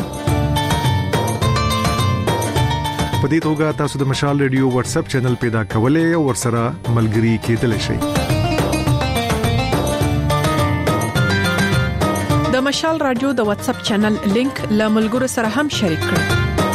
په دې توګه تاسو د مشال ریډیو واتس اپ چینل پیدا کولای او ورسره ملګري کېدلی شئ. د مشال رادیو د واتس اپ چینل لینک له ملګرو سره هم شریک کړئ.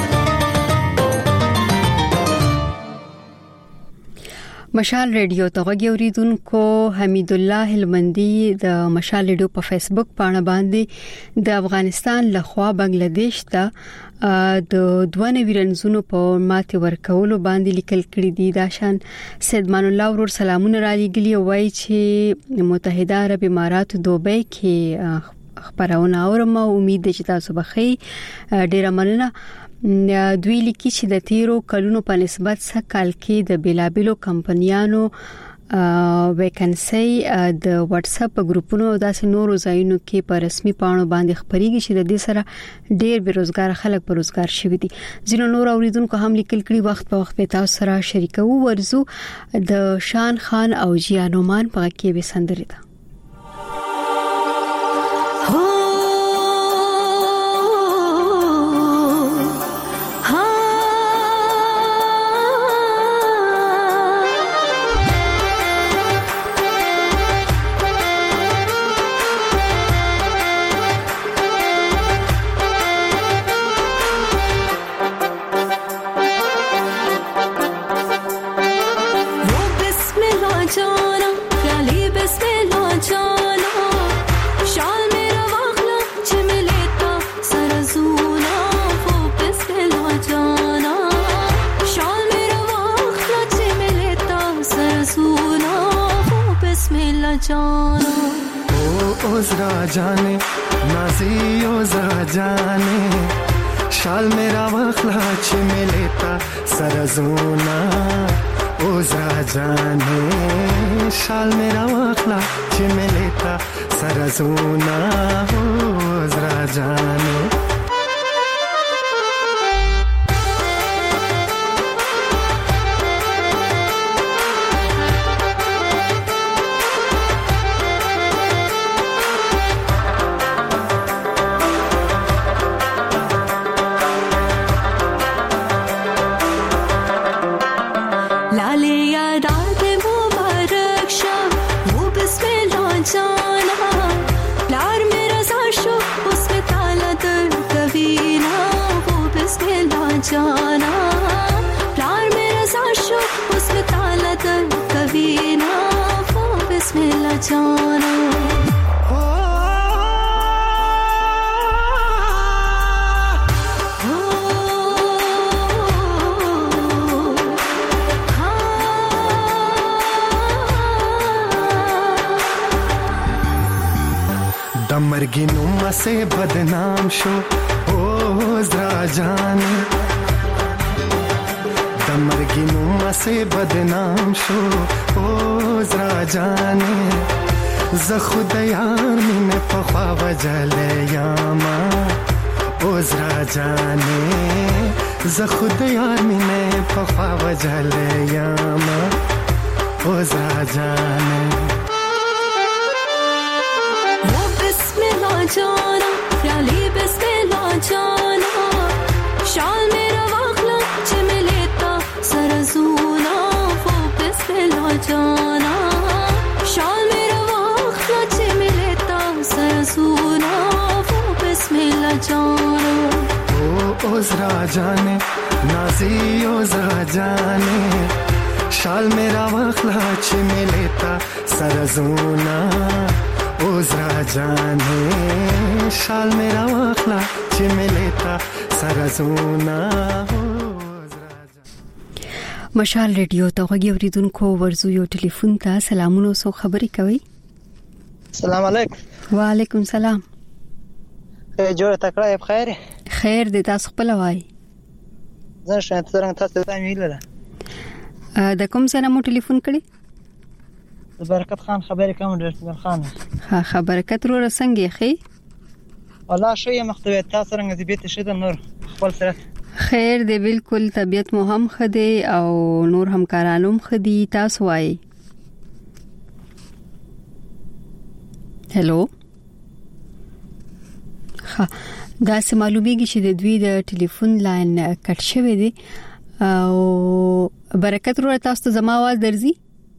مشال ریډیو ته غوړیدونکو حمید الله هلمندي د مشال ریډیو په فیسبوک باندې باندې د افغانستان لخوا بنگلاديش ته د دوه ویرنزونو په ماته ورکولو باندې لیکل کړي دي. دا شان سیدمان الله ورور سلامونه را لګلی وای چې متحده عرب امارات دوبۍ کې خبرونه اورم او امید ده چې تاسو به خې ډیر مننه. دوی لیکي چې د تیرو کلونو په نسبت څخه کال کې د بیلابلو کمپنیانو ویکنسي د واتس اپ ګروپونو او داسې نورو ځایونو کې په رسمي پاڼو باندې خبريږي چې د دې سره ډېر بیروزګار خلک په روزګار شوي دي. ځینو نور اوریدونکو هم لیکل کړي وخت په وخت په تاسو سره شریکو ورزو د شان خان او جیانومان په کې به سندري ده. जाने नाजियो जरा जाने शाल मेरा वखला छिमे लेता सरजूना ओ जरा जाने शाल मेरा वखला छिमे लेता सरजूना ओ जरा जाने जाना प्यार मेरा साशो उसमें ताला दर कभी ना वो बिस्मिल्लाह जाना दमरगी नुमा से बदनाम शो ओ जरा जान د مرګینو مسه بدنام شو او زرا جانې ز خدایان مینه په خوا وجلې یاما او زرا جانې ز خدایان مینه په خوا وجلې یاما او زرا جانې वो बिस्मिल्लाह जाना ख्याली बिस्मिल्लाह जाना शाल मेरा वाखला चिमलेता सरसूना वो बिस्मिल्लाह जाना शाल मेरा वाखला चिमलेता सरसूना वो बिस्मिल्लाह जाना ओ ओज़रा जाने नाज़ी ओज़रा जाने शाल मेरा वाखला चिमलेता सरसूना ओज़रा जाने शाल मेरा वाखला चिमलेता सरसूना مشال ریډیو ته غوږی اوریدونکو ورزو یو ټلیفون ته سلامونه سو خبري کوي. السلام علیکم. وعلیکم سلام. جوړ تکړه بخیر. خیر دې تاسو خپل وای. زه شانت څنګه تاسو ته ویل ده. د کوم ځای نه مو ټلیفون کړی؟ برکت خان خبرې کوم ډیر خان. ها خبرکت رو رسنګي خي. والله شويه مختوی تاسو څنګه دې بیت شته نور خپل سره. خیر دی بالکل طبیعت مو هم خدي او نور همکارانو هم خدي تاسو وای. هلو ها دا سه معلومیږي چې د دوی د ټلیفون لاین کټ شوی دی او برکت رو تاسو ته زما आवाज درځي.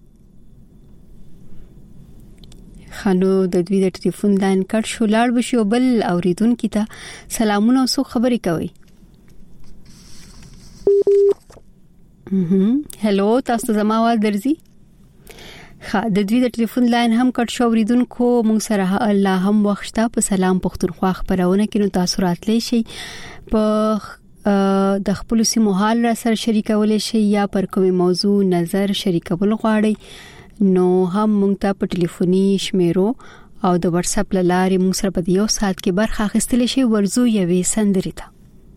خانو د دوی د ټلیفون لاین کټ شو لاړ بشي او بل اوریدونکو ته سلامونه او سو خبري کوي. هم هلو تاسو زما आवाज درځي. خا د دوی د ټلیفون لاین هم کټ شو اوریدونکو مونږ سره الله هم وخته په سلام پختونخوا خبرونه کینو تاسو راتلی شي په د خپل سیمو حال را سره شریکول شي یا پر کومه موضوع نظر شریکول غواړي نو هم مونږ ته په ټلیفوني شمیرو او د واتس اپ لارې مونږ سره په یو ساعت کې برخه اخیستل شي ورزو یوې سندري ته.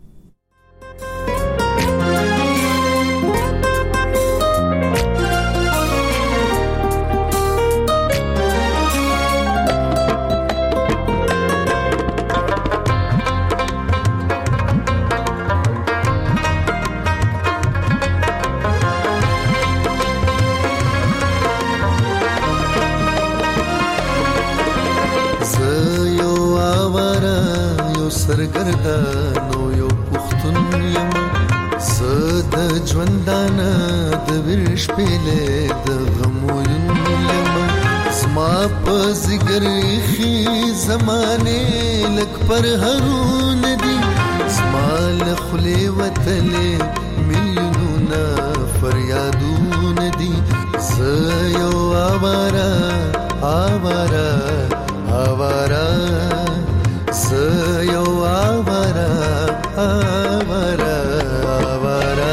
سرګردانو یو پختون یم زد ژوندانه د ورش پله د غموین یم زما په زګر خي زمانه لک پر هرون دي زما له خلی وتلې میلیونونه فریادون دي زيو اوارا اوارا اوارا زيو اوارا اوارا اوارا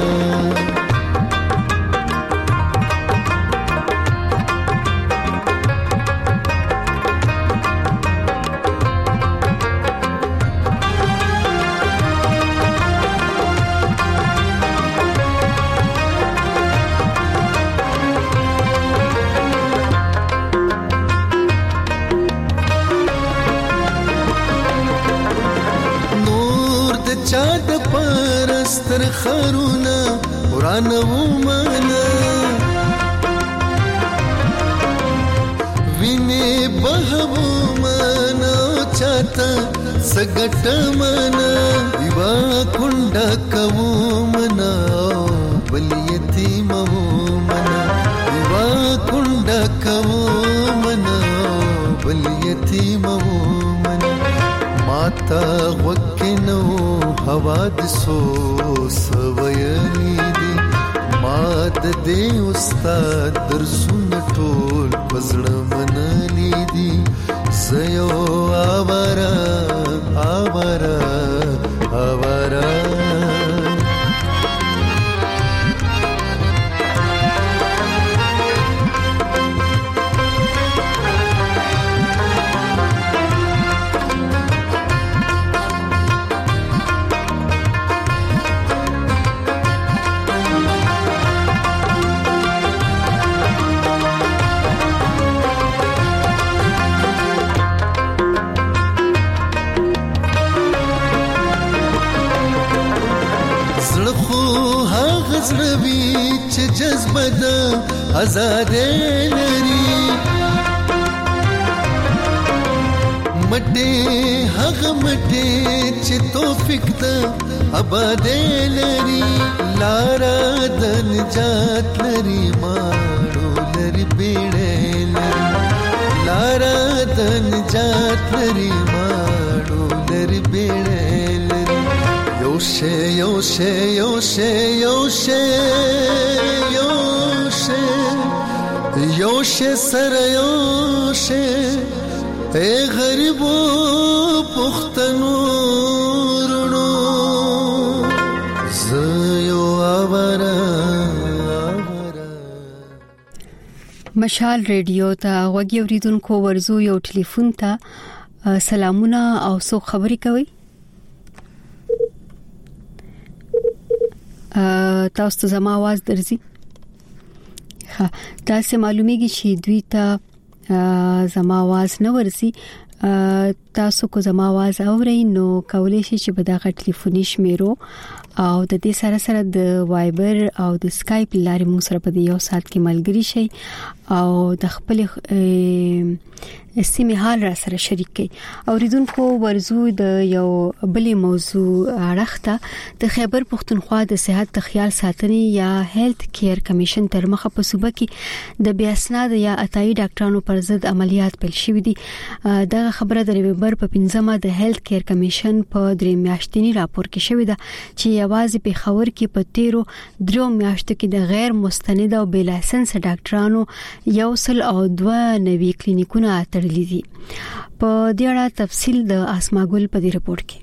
چاد پرستر خرونا قرآن ومانا ویني بهو مانا چاته سګټ مانا دیوا کونډه کوو منا بل یتیم وو منا دیوا کونډه کوو منا بل یتیم وو منا ماتا وکنو حوادثو سویلی دی مات دی استاد درسون ټول پزړه منلی دی زيو آوارا آوارا آوارا پزړوي چې جذبه د آزاد لري مټه هغه مټه چې توفیق د آباد لري لارا د نجات لري ماړو لري بیړې لارا د نجات لري ماړو لري بیړې لري یوشه یوشه یوشه یوشه یوشه یوشه سره یوشه اے غریبو پختنو رونو زيو آوارا مشال ریډیو ته وګي اوریدونکو ورزو یو ټلیفون ته سلامونه او سو خبري کوي تاسو ته زما आवाज درځي ها تاسو معلومیږي چې دوی ته زما आवाज نه ورسي تاسو کو زما आवाज اورئ نو کولای شئ چې په دغه ټلیفوني شمیرو او د دې سره سره د وایبر او د اسکایپ لارې موږ سره په یو سات کې ملګری شي او د خپل سیمه حال را سره شریک کړي اوریدونکو ورزو د یو بلې موضوع اړخته د خیبر پختونخوا د صحت د خیال ساتنې یا هیلث کیر کمیشن تر مخه په صوبه کې د بیا اسناد یا اتایي ډاکټرانو پر ضد عملیات پیل شوې دي دا خبره د نومبر په پنځمه د هیلث کیر کمیشن په درې میاشتنی راپور کې شوې ده چې یوازې په خبر کې په تیرو درو میاشتو کې د غیر مستند او بې لایسنس ډاکټرانو یو سل او دوه نوي کلینیکونه تړلي دي په دې اړه تفصیل د اسماګل په دې رپورت کې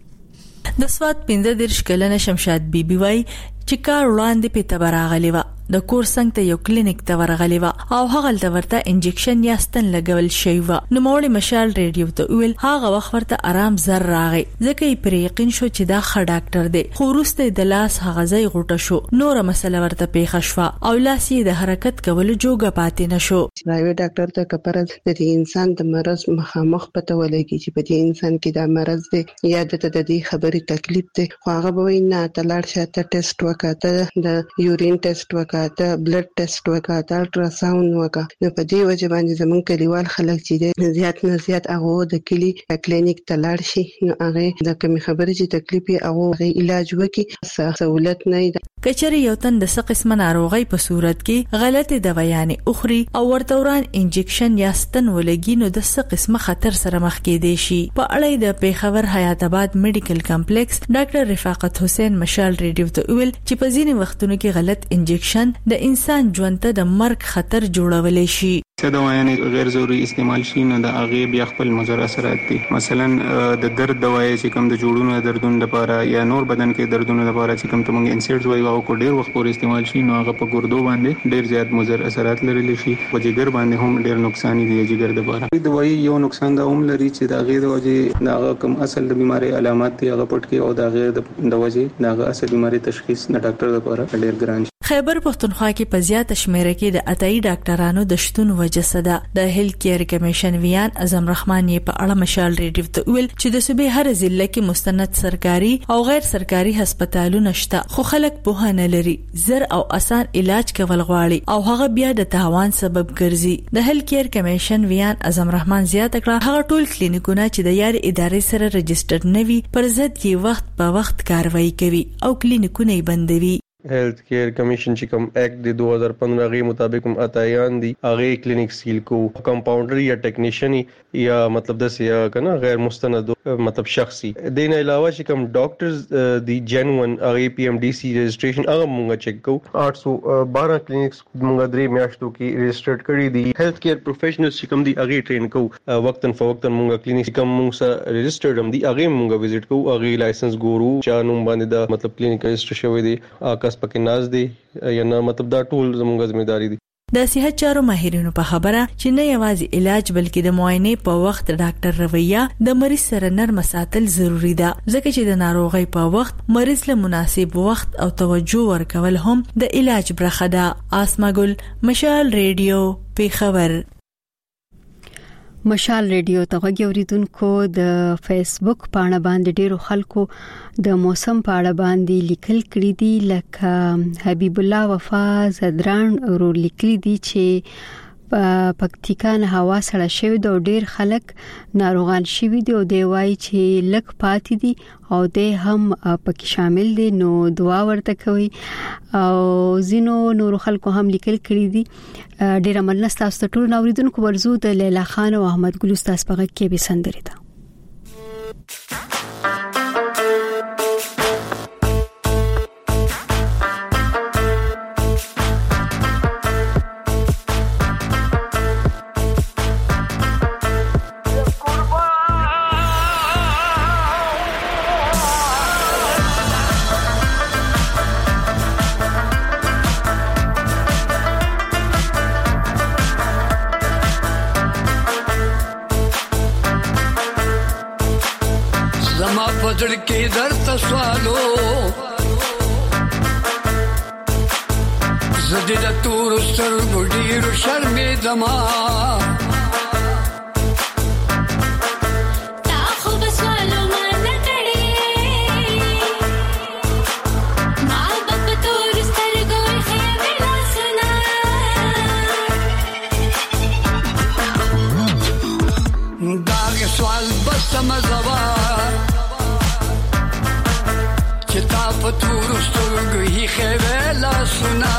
د سواد پنځه درش کلنه شمشاد بیبي وای چې کار وړاندې په تبراغلی و د کور څنګه ته یو کلینیک ته ورغلی و او هغه د ورته انجکشن یا ستن لګول شوی و نو موري مشال ریډیو ته ویل هغه وخت ورته آرام زر راغی ځکه یې پر یقین شو چې دا ښه ډاکټر دی خو وروسته د لاس هغه ځای غوټه شو نور مسله ورته پیښه شو او لاس یې د حرکت کولو جوګه پاتې نشو پرایویټ ډاکټر ته کپرز د انسان د مرز مخامخ پته ولګي چې په دې انسان کې دا مرز دی یا د دې خبرې تکلیف دی خو هغه به نه تلاړ شاته ټیسټ وکړه د یورین ټیسټ وکړه ته بلډ ټیسټ وکړه ته الټرا ساوند وکړه نو په دې وجه باندې زمون کلیوال خلک چې زیات نه زیات هغه د کلی کلینیک ته لاړ شي نو هغه د کوم خبرې چې تکلیف یې هغه علاج وکړي سہولت نه ده کچري یو تن د څه قسمه ناروغي په صورت کې غلطي دوايانې اخري او ورتوران انجکشن یا ستن ولګي نو د څه قسمه خطر سره مخ کېدې شي په اړه د پیښور حیات آباد میډیکل کمپلیکس ډاکټر رفاقت حسین مشال ریډیو ته ویل چې په ځینې وختونو کې غلط انجکشن د انسان ژوند ته د مرګ خطر جوړولای شي څه دوايانې غیر ضروري استعمال شي نو د هغه بیا خپل مضر اثرات دي مثلا د درد دوايي چې کوم د جوړونو دردونو لپاره یا نور بدن کې دردونو لپاره چې کوم تمنګ انسیډز وایي او کو ډیر وخت پورې استعمال شي نو هغه په ګردو باندې ډیر زیات مضر اثرات لري شي او جګر باندې هم ډیر نقصان دي جګر لپاره دوايي یو نقصان دا هم لري چې دا غیر د وجه دا کوم اصل د بیماری علامات دي هغه پټ کې او دا غیر د وجه دا اصل بیماری تشخیص نه ډاکټر لپاره ډیر ګران خیبر پختونخوا کې په زیاته شمیره کې د اتایي ډاکټرانو د شتون وجه صدا د هیلث کیر کمیشن ویان اعظم رحمان یې په اړه مشال ریډیو ته ویل چې د صوبې هر ضلع کې مستند سرکاري او غیر سرکاري هسپتالونه شته خو خلک په نه لري زر او اسان علاج کول غواړي او هغه بیا د تاوان سبب ګرځي د هیلث کیر کمیشن ویان اعظم رحمان زیاته کړه هغه ټول کلینیکونه چې د یاري ادارې سره رجسټر نوي پر ضد کې وخت په وخت کاروایی کوي او کلینیکونه بندوي هیلث کیر کمیشن چې کوم ایکټ د دو ہزار پندرہ غي مطابق هم اتایان دي هغه کلینیک سیل کو کمپاونډر یا ټیکنیشن یا مطلب د سیا کنه غیر مستند مطلب شخصي دین علاوه چې کوم ډاکټرز دی جنون هغه پی ایم ډی سی رجسٹریشن هغه مونږ چیک کو آٹھ سو بارہ کلینکس مونږ درې میاشتو کې رجسټرډ کړی دي هیلث کیر پروفیشنلز چې کوم دی هغه ټرین کو وقتن فوقتن مونږ کلینیک کوم مونږ سره رجسټرډ هم دي هغه مونږ وزټ کو هغه لایسنس ګورو چا نوم باندې دا مطلب کلینیک رجسټر شوی دی پکې ناز دي یا نه مطلب دا ټول زموږه ځمېداري دي د صحت چارو ماهرینو په خبره چې نه یوازې علاج بلکې د معاینې په وخت ډاکټر رویه د مریض سره نرم ساتل ضروری ده ځکه چې د ناروغۍ په وخت مریض له مناسب وخت او توجه ورکول هم د علاج برخه ده. اسماګل مشال ریډیو پیښور. مشال ریډیو ته غوږی اوریدونکو د فیسبوک پاڼه باندې ډیرو خلکو د موسم په اړه باندې لیکل کړي دي لکه حبیب الله وفا زدران ورو لیکلي دي چې پکتیکا نه هوا سړه شوی د ډیر خلک ناروغان شوی دي او دی وایي چې لک پاتې دي او د هم پکې شامل دي نو دعا ورته کوي او زینو نور خلکو هم لیکل کړي دي ډیر مننه تاسو ټول نوریدونکو ورزو د لیلا خان او احمد ګل استاد په غږ کې به سندري ده بدر کې درته سوالو زدي د تور سر ګډیر شرمې دما تا خو بسوالو مان کړي ما په تور سر ګوي خې ولا سنا دا سوال بس مزوا چتا پتور سترګو هي خېلا سنا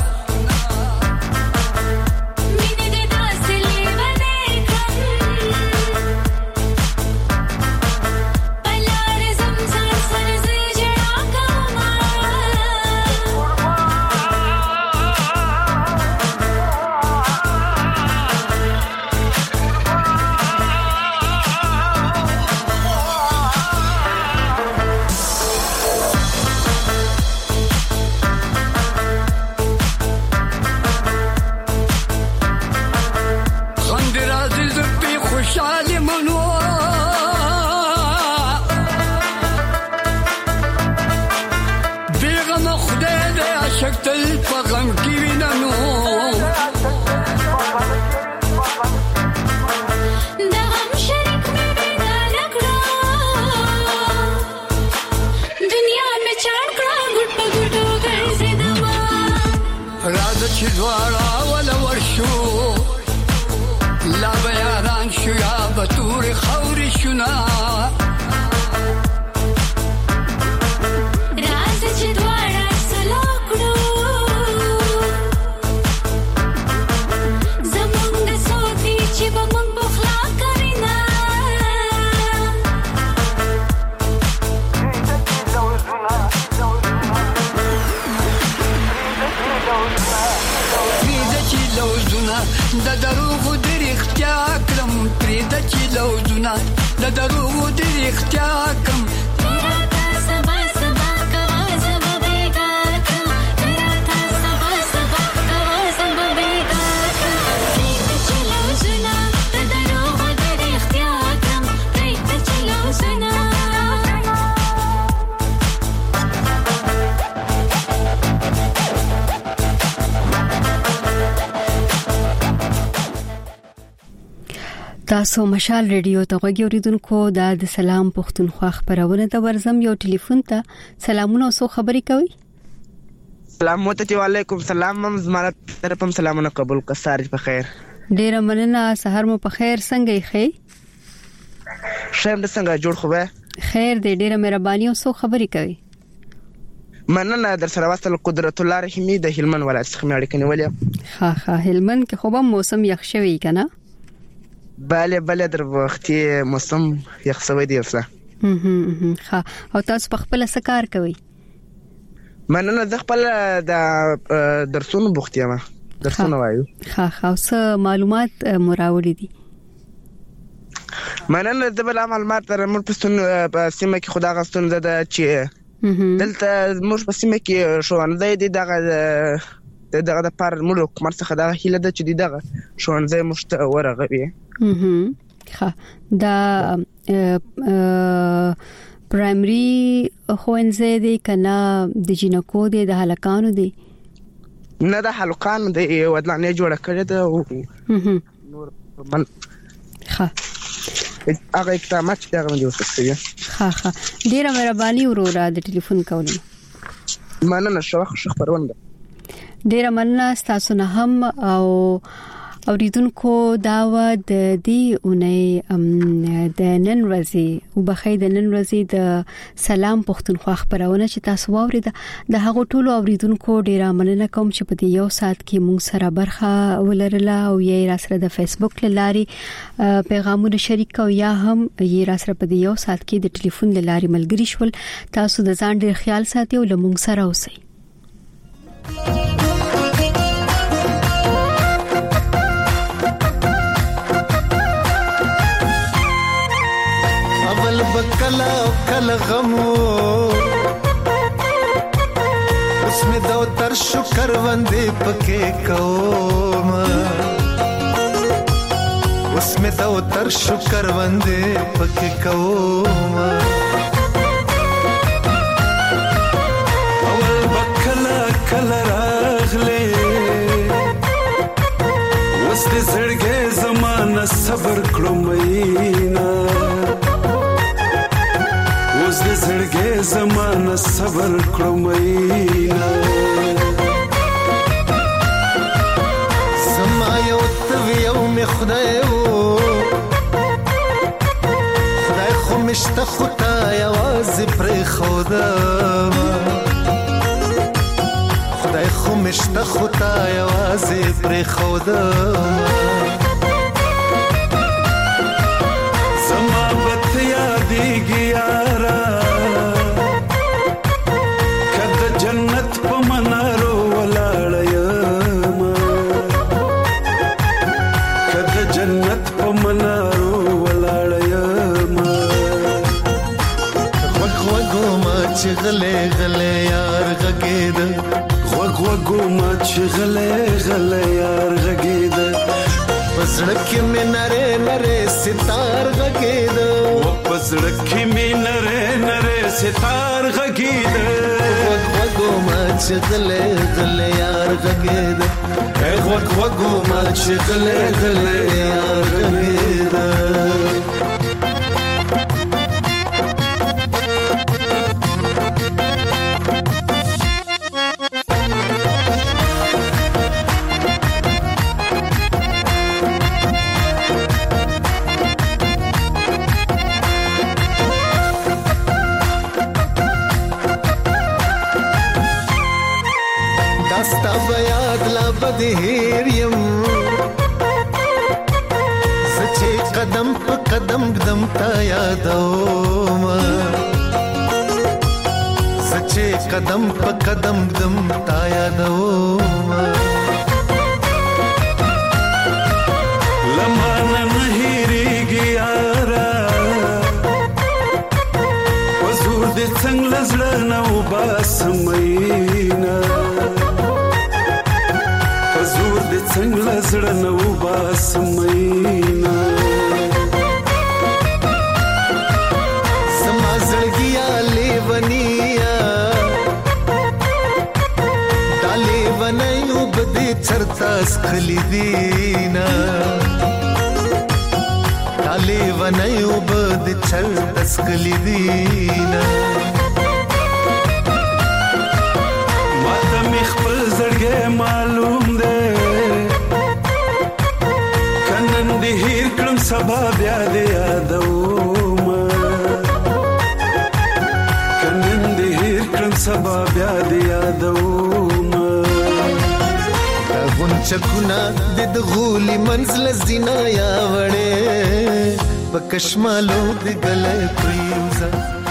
مینه دې داسلې باندې کړم بلار زمزم سر زجړا کوما خوشالي منو بیغم خدای دې عاشق تل په غم کې ویننو د غم شریک مې بیدار کړو دنیا مې چاړ کړو ګټ په ګټو ګرځېدما راځه چې دواړه ولا ورشو لا بیاران شو یا بطور خوری شنا راز چې دواړه سلوکړو زمونږ سوتي چې به مونږ بخلا کرینا پریده چې لوزونه د دروغو د رښتیا کړم پریده چې لوزونه د دروغو د رښتیا کړم سبا سبا کوا سبا بیگا کړم راته سبا سبا کوا سبا بیگا کړم پریده چې لوزونه د دروغو د رښتیا کړم پریده چې لوزونه تاسو مشال ریډیو ته غوږی اوریدونکو د سلام پښتونخوا خبرونه د ورزم یو ټلیفون ته سلامونه او خبري کوي سلام متتی وعلیکم سلام مم زماره طرفم سلامونه قبول کسار په خیر ډیر مننه سحر مو په خیر څنګه یې خې شیم د څنګه جوړ خو به خیر دې ډیره مهرباني او خبري کوي مننه در سره وصل قدرت الله رحیمی د هلمند ولایت څخه مې اړیکه نیولې ها ها هلمند کې خو به موسم یخ شوی کنه bale bale در وختي موسم یخ سوي دی افسه ها او تاسو په خپل سکار کوي مننه د خپل د درسونو بوختیا ما درسونه وایو ها ها څه معلومات مراوړي دي مننه د بل معلومات تر مر پستون په سیمه کې خدا غستون زده چې دلته مر په سیمه کې شوانځي دي دغه دغه د پر مر حکومت څخه دغه هیله ده چې دغه شوانځي مشت ورغوي ها دا پرایمري خوانځي دي کنه د جنکو دي د هلکانو دي نه د هلکانو دي ودلانه جوړه کړې ده نور من ها هغه اقدامات چې هغه موږ وکړو. ها ها ډیره مهرباني وروره د ټلیفون کولو. مننه شوخ خبرونه. ډیره مننه تاسو نه هم او اوریدونکو داوا د دې اونۍ د نن ورځې وبخې د نن ورځې د سلام پښتونخوا خبرونه چې تاسو واورید د هغو ټولو اوریدونکو ډیره مننه کوم چې په دې یو سات کې مونږ سره برخه ولرله او یې را سره د فیسبوک لاري پیغامونه شریک او یا هم یې را سره په دې یو سات کې د ټلیفون لاري ملګری شول. تاسو د ځان ډیر خیال ساتئ او لمونږ سره اوسئ. بکلا کل غمو اس میں دو تر شکر وندے پکے کوم اس میں دو تر شکر وندے پکے کوم اول بکلا کل راغلے اس دے زړګې زمانہ صبر کړو مینا اوس دې زړګې زمانہ صبر کړو مینا زما یو تویو می خدای وو خدای خو مشته خدای आवाज پر خدا خدای خو مشته خدای आवाज پر خدا زما بت یادېږي یارا کده جنت په منارو ولاړ یم کده جنت په منارو ولاړ یم غوږ غوږو ما چې غلې غلې یار غږېد غوږ غوږو ما چې غلې غلې یار غږېد پسړک کې مې نره نره ستار غږېد پسړک کې مې نره نره ستار غږېد غوږ غوږو ما چې غلې غلې یار غږېد غوږ غوږو ما چې غلې غلې یار غږېد بدهیر یم سچې قدم په قدم قدم تا یادوم سچې قدم په قدم قدم تا یادوم لمانه نه هېرېږي یاره حضور دې څنګه زړه نه وباسم مینا حضور دې څنګه زړه نه وباسم مینا زما زړګیا لیونیا دا لیونیو بدې چرتا سخلی دینا دا لیونیو بدې چرتا سخلی دینا ما ته مې خپل زړګی معلوم دی کنن دې هیر کړم سبا بیا دې یادوم کنن دې هیر کړم سبا بیا دې یادوم غونچکونه د غولي منزل زینا یا وړې پکشمالو د ګلې پریوزا